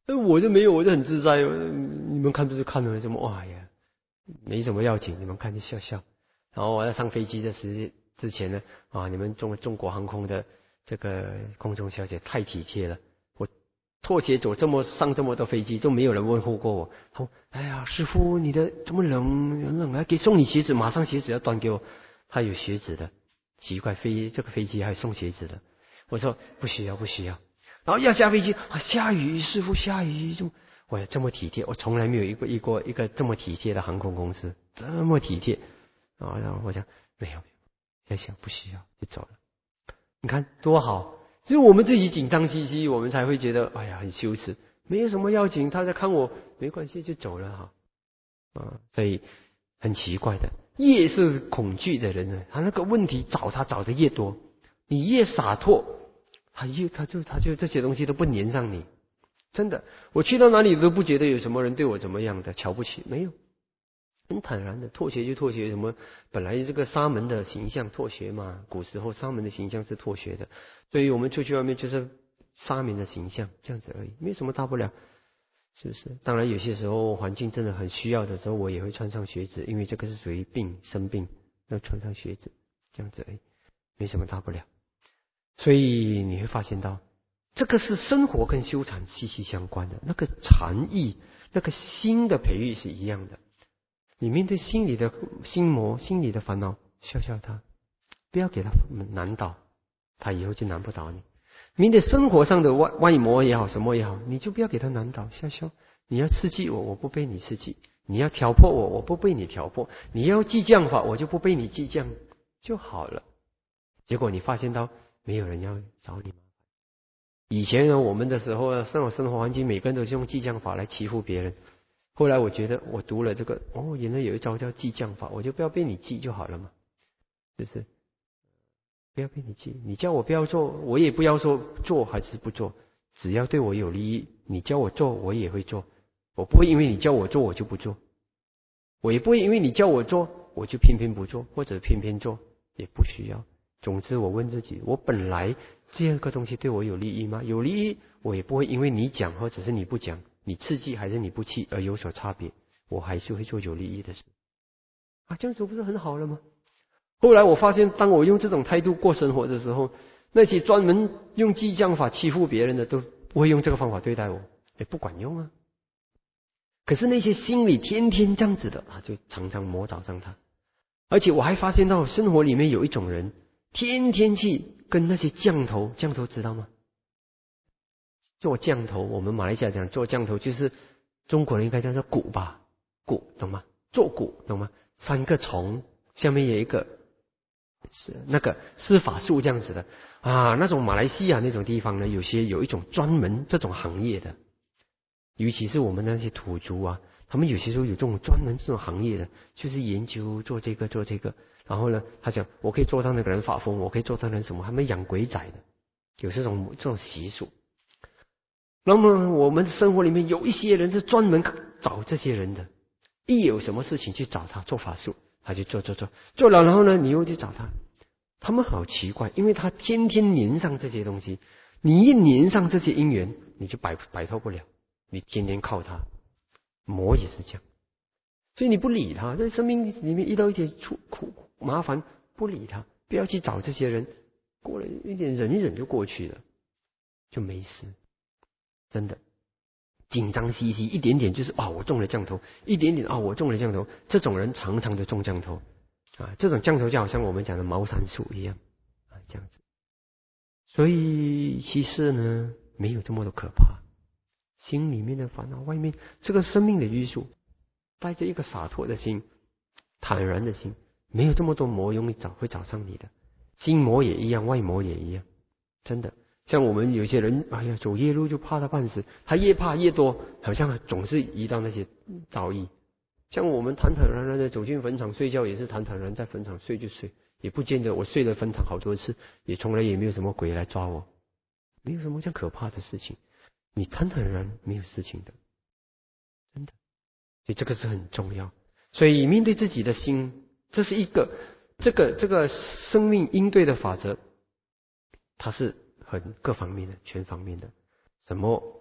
A: 我就没有，我就很自在。你们看不是看了什么？哇呀，没什么要紧，你们看就笑笑。然后我要上飞机的之前呢，你们中国航空的这个空中小姐太体贴了。我拖鞋上这么多飞机都没有人问候过我。他说：“哎呀，师傅，你的这么冷，很冷啊，送你鞋子，马上鞋子要端给我。”他有鞋子的，奇怪，这个飞机还送鞋子的。我说不需要。然后要下飞机下雨，师傅下雨，我这么体贴，我从来没有遇过一个这么体贴的航空公司，这么体贴。然后我讲没有，在想不需要就走了。你看多好，只有我们自己紧张兮兮，我们才会觉得哎呀很羞耻。没有什么要紧，他在看我，没关系就走了所以很奇怪的，越是恐惧的人呢，他那个问题找得越多，你越洒脱，他就这些东西都不粘上你。真的，我去到哪里都不觉得有什么人对我怎么样的瞧不起，没有，很坦然的，脱鞋就脱鞋。什么本来这个沙门的形象脱鞋嘛，古时候沙门的形象是脱鞋的，所以我们出去外面就是沙门的形象，这样子而已，没什么大不了，是不是？当然有些时候环境真的很需要的时候，我也会穿上鞋子，因为这个是属于生病要穿上鞋子，这样子而已，没什么大不了。所以你会发现到，这个是生活跟修禅息息相关的，那个禅意，那个心的培育是一样的。你面对心里的心魔、心里的烦恼，笑笑他，不要给他难倒，他以后就难不倒你。面对生活上的外魔也好，什么也好，你就不要给他难倒，笑笑。你要刺激我，我不被你刺激；你要挑拨我，我不被你挑拨；你要激将法，我就不被你激将，就好了。结果你发现到没有人要找你麻烦。以前呢，我们的时候那种生活环境，每个人都是用激将法来欺负别人。后来我觉得我读了这个，原来有一招叫激将法，我就不要被你激就好了嘛，是不是？不要被你激，你叫我不要做，我也不要说做还是不做，只要对我有利益，你叫我做我也会做，我不会因为你叫我做我就不做，我也不会因为你叫我做我就偏偏不做，或者偏偏做，也不需要。总之我问自己，我本来这个东西对我有利益吗？有利益，我也不会因为你讲或者是你不讲，你刺激还是你不气而有所差别，我还是会做有利益的事这样子不是很好了吗？后来我发现，当我用这种态度过生活的时候，那些专门用激将法欺负别人的都不会用这个方法对待我，也不管用啊。可是那些心里天天这样子的就常常魔找上他。而且我还发现到生活里面有一种人，天天去跟那些降头知道吗？做降头，我们马来西亚讲做降头，就是中国人应该叫做蛊吧，蛊懂吗？做蛊懂吗？3个虫下面有一个是那个施法术这样子的那种马来西亚那种地方呢，有一种专门这种行业的，尤其是我们那些土族他们有些时候有这种专门这种行业的，就是研究做这个。然后呢，他讲我可以做到那个人发疯，我可以做到人什么，他们养鬼仔的，有这种习俗。那么我们生活里面有一些人是专门找这些人的，一有什么事情去找他做法术，他就做了，然后呢，你又去找他。他们好奇怪，因为他天天粘上这些东西，你一粘上这些因缘，你就摆脱不了，你天天靠他。魔也是这样，所以你不理他，在生命里面遇到一些苦麻烦，不理他，不要去找这些人，过了一点忍一忍就过去了，就没事。真的紧张兮兮，一点点就是我中了降头，一点点我中了降头。这种人常常的中降头这种降头就好像我们讲的茅山术一样这样子。所以其实呢，没有这么的可怕。心里面的烦恼，外面这个生命的约束，带着一个洒脱的心、坦然的心，没有这么多魔会找上你的。心魔也一样，外魔也一样，真的。像我们有些人，走夜路就怕他半死，他越怕越多，好像总是遇到那些遭遇。像我们坦坦然然的走进坟场睡觉，也是坦坦然在坟场睡就睡，也不见得我睡了坟场好多次，也从来也没有什么鬼来抓我，没有什么这样可怕的事情。你坦坦然没有事情的，真的。所以这个是很重要。所以面对自己的心，这是一个这个生命应对的法则，它是很各方面的、全方面的。什么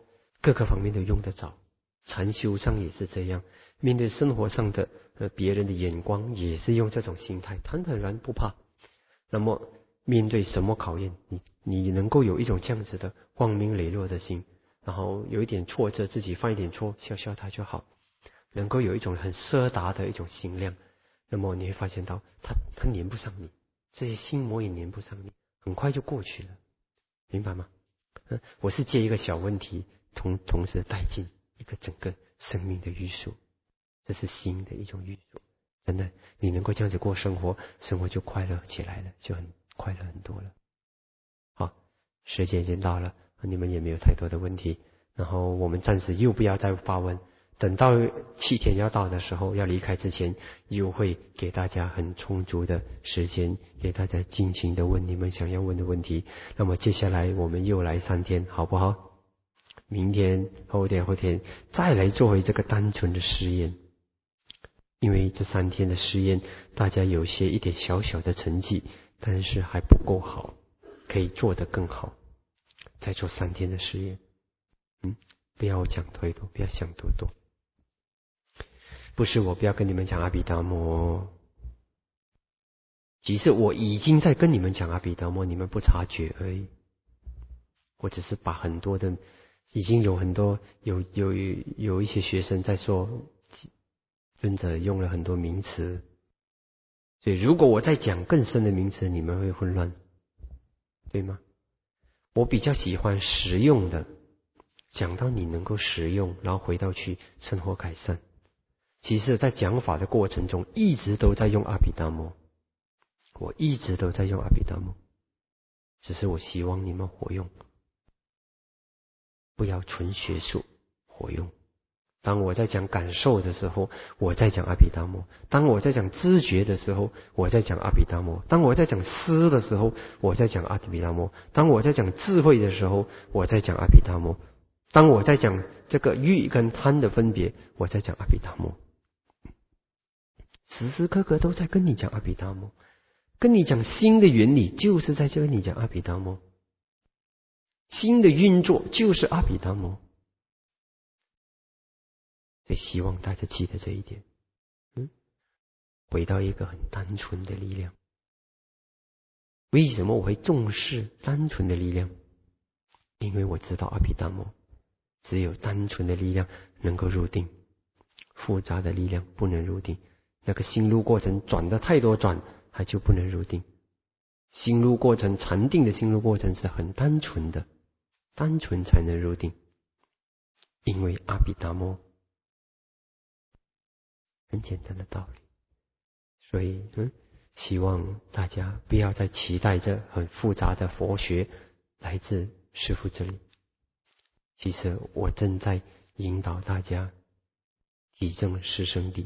A: 各个方面都用得着。禅修上也是这样，面对生活上的别人的眼光，也是用这种心态，坦坦然不怕。那么面对什么考验，你能够有一种这样子的光明磊落的心，然后有一点挫折，自己犯一点错，笑笑它就好，能够有一种很奢达的一种心量，那么你会发现到它粘不上你，这些心魔也粘不上你，很快就过去了，明白吗？我是借一个小问题，同时带进一个整个生命的约束，这是心的一种约束。真的，你能够这样子过生活，生活就快乐起来了，就很快乐很多了。好，时间已经到了，你们也没有太多的问题，然后我们暂时又不要再发问，等到7天要到的时候，要离开之前，又会给大家很充足的时间，给大家尽情的问你们想要问的问题。那么接下来我们又来3天，好不好？明天、后天再来做回这个单纯的实验。因为这3天的实验，大家有些一点小小的成绩，但是还不够好，可以做得更好。再做3天的实验，不要讲太多，不要想多多。不是我不要跟你们讲阿毗达摩，其实我已经在跟你们讲阿毗达摩，你们不察觉而已。我只是把很多的，已经有很多有一些学生在说，尊者用了很多名词，所以如果我再讲更深的名词，你们会混乱，对吗？我比较喜欢实用的，讲到你能够实用，然后回到去生活改善。其实在讲法的过程中，一直都在用阿毗达摩，我一直都在用阿毗达摩，只是我希望你们活用，不要纯学术，活用。当我在讲感受的时候，我在讲阿毗达摩；当我在讲知觉的时候，我在讲阿毗达摩；当我在讲思的时候，我在讲阿毗达摩；当我在讲智慧的时候，我在讲阿毗达摩；当我在讲这个欲跟贪的分别，我在讲阿毗达摩。时时刻刻都在跟你讲阿毗达摩，跟你讲心的原理，就是在跟你讲阿毗达摩。心的运作就是阿毗达摩。所以希望大家记得这一点，回到一个很单纯的力量。为什么我会重视单纯的力量？因为我知道阿毗达摩只有单纯的力量能够入定，复杂的力量不能入定。那个心路过程转得太多转，它就不能入定。心路过程，禅定的心路过程是很单纯的，单纯才能入定。因为阿毗达摩很简单的道理，所以希望大家不要再期待着很复杂的佛学来自师父这里。其实我正在引导大家体证师生地，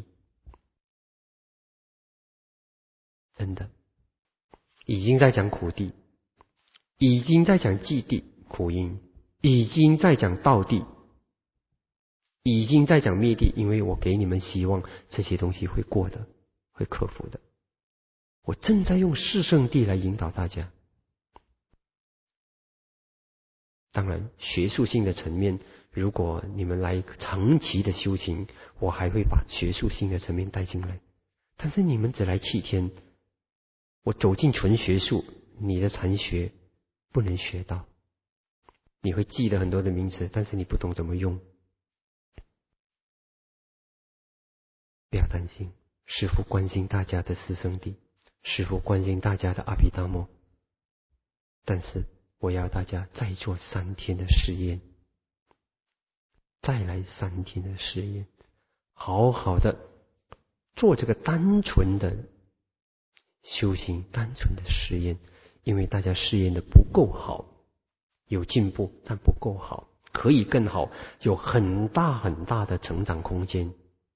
A: 真的已经在讲苦地，已经在讲寂地苦因，已经在讲道地，已经在讲灭地。因为我给你们希望，这些东西会过的，会克服的。我正在用四圣谛来引导大家。当然学术性的层面，如果你们来长期的修行，我还会把学术性的层面带进来。但是你们只来7天，我走进纯学术，你的禅学不能学到。你会记得很多的名词，但是你不懂怎么用。不要担心，师父关心大家的四圣谛，师父关心大家的阿毗达摩。但是我要大家再做3天的实验，再来3天的实验，好好的做这个单纯的修行，单纯的实验。因为大家实验的不够好，有进步但不够好，可以更好，有很大很大的成长空间。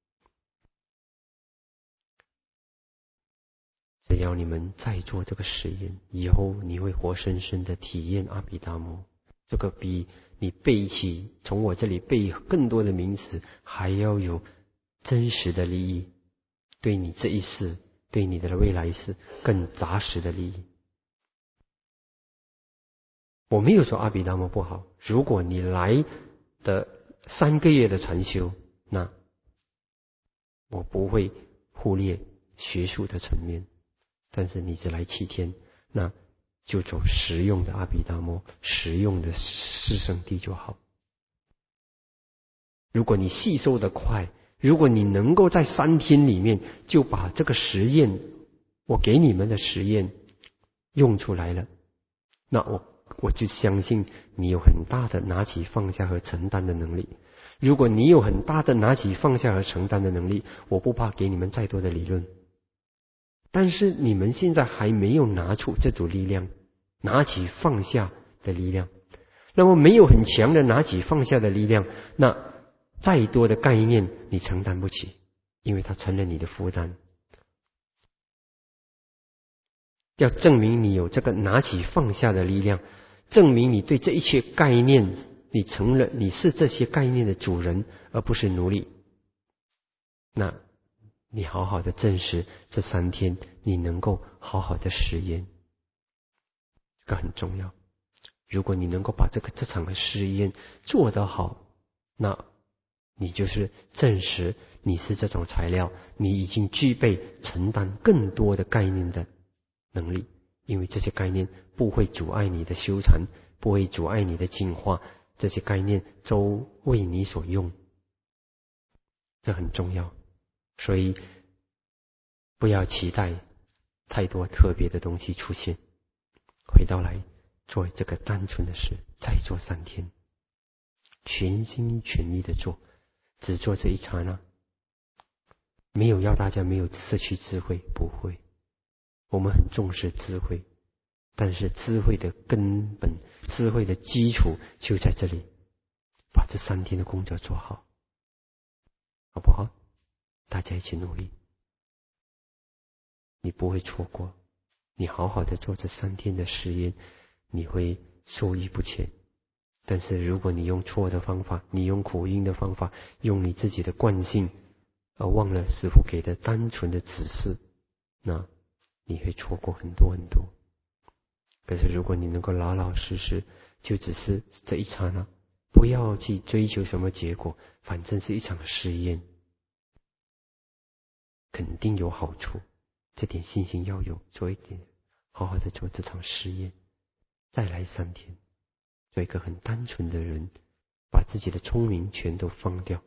A: 只要你们再做这个实验，以后你会活生生的体验阿毗达摩。这个比你背起从我这里背更多的名词还要有真实的利益，对你这一世，对你的未来世更扎实的利益。我没有说阿毗达摩不好，如果你来的3个月的禅修，那我不会忽略学术的层面，但是你只来7天，那就走实用的阿毗达摩，实用的四圣谛就好。如果你吸收的快，如果你能够在3天里面就把这个实验，我给你们的实验用出来了，那我就相信你有很大的拿起放下和承担的能力。如果你有很大的拿起放下和承担的能力，我不怕给你们再多的理论。但是你们现在还没有拿出这组力量，拿起放下的力量，那么没有很强的拿起放下的力量，那再多的概念你承担不起，因为它成了你的负担。要证明你有这个拿起放下的力量，证明你对这一切概念，你承认你是这些概念的主人，而不是奴隶。那你好好的证实这3天，你能够好好的实验，这个很重要。如果你能够把这场的实验做得好，那你就是证实你是这种材料，你已经具备承担更多的概念的能力，因为这些概念不会阻碍你的修禅，不会阻碍你的进化，这些概念都为你所用，这很重要。所以不要期待太多特别的东西出现，回到来做这个单纯的事，再做3天，全心全意的做，只做这一刹那。没有要大家没有失去智慧，不会，我们很重视智慧，但是智慧的根本，智慧的基础就在这里，把这3天的工作做好，好不好？大家一起努力，你不会错过，你好好的做这3天的实验，你会受益不浅。但是如果你用错的方法，你用苦因的方法，用你自己的惯性，而忘了师父给的单纯的指示，那你会错过很多很多。可是如果你能够老老实实，就只是这一刹那，不要去追求什么结果，反正是一场试验，肯定有好处，这点信心要有，做一点，好好的做这场试验，再来3天，做一个很单纯的人，把自己的聪明全都放掉。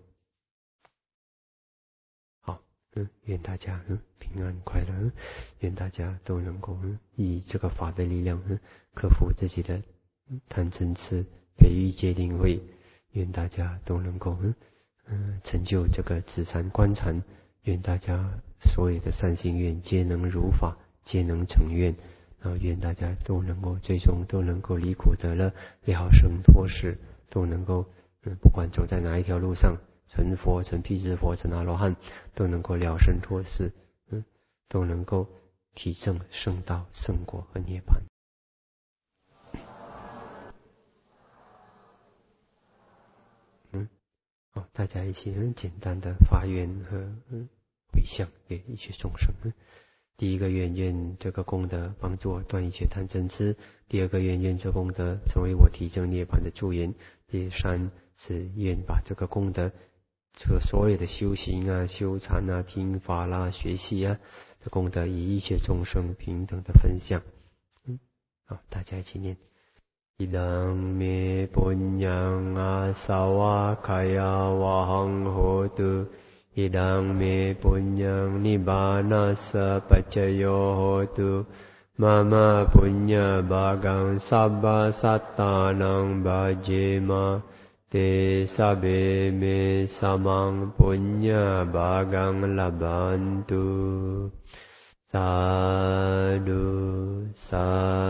A: 好，愿大家平安快乐，愿大家都能够以这个法的力量克服自己的贪嗔痴，培育戒定慧，愿大家都能够成就这个止禅观禅，愿大家所有的善心愿皆能如法，皆能成愿，愿大家都能够最终都能够离苦得乐，了生脱死，都能够不管走在哪一条路上，成佛成辟支佛成阿罗汉，都能够了生脱死，都能够体证圣道圣果和涅槃。大家一起简单的发愿和回向给一切众生。第一个愿，愿这个功德帮助我断一切贪嗔痴；第二个愿，愿这功德成为我体证涅槃的助缘；第三是愿把这个功德所有的修行啊、修禅啊、听法啦、学习啊的功德，以一切众生平等的分享。好，大家一起念。Idang me punyang asawa kaya wahang hotu. Idang me punyang nibbanasa pacayo hotu. Mama punya bagang sabba sattanang bhajema. Te sabe me samang punya bagang labantu. Sadhu, sadhu.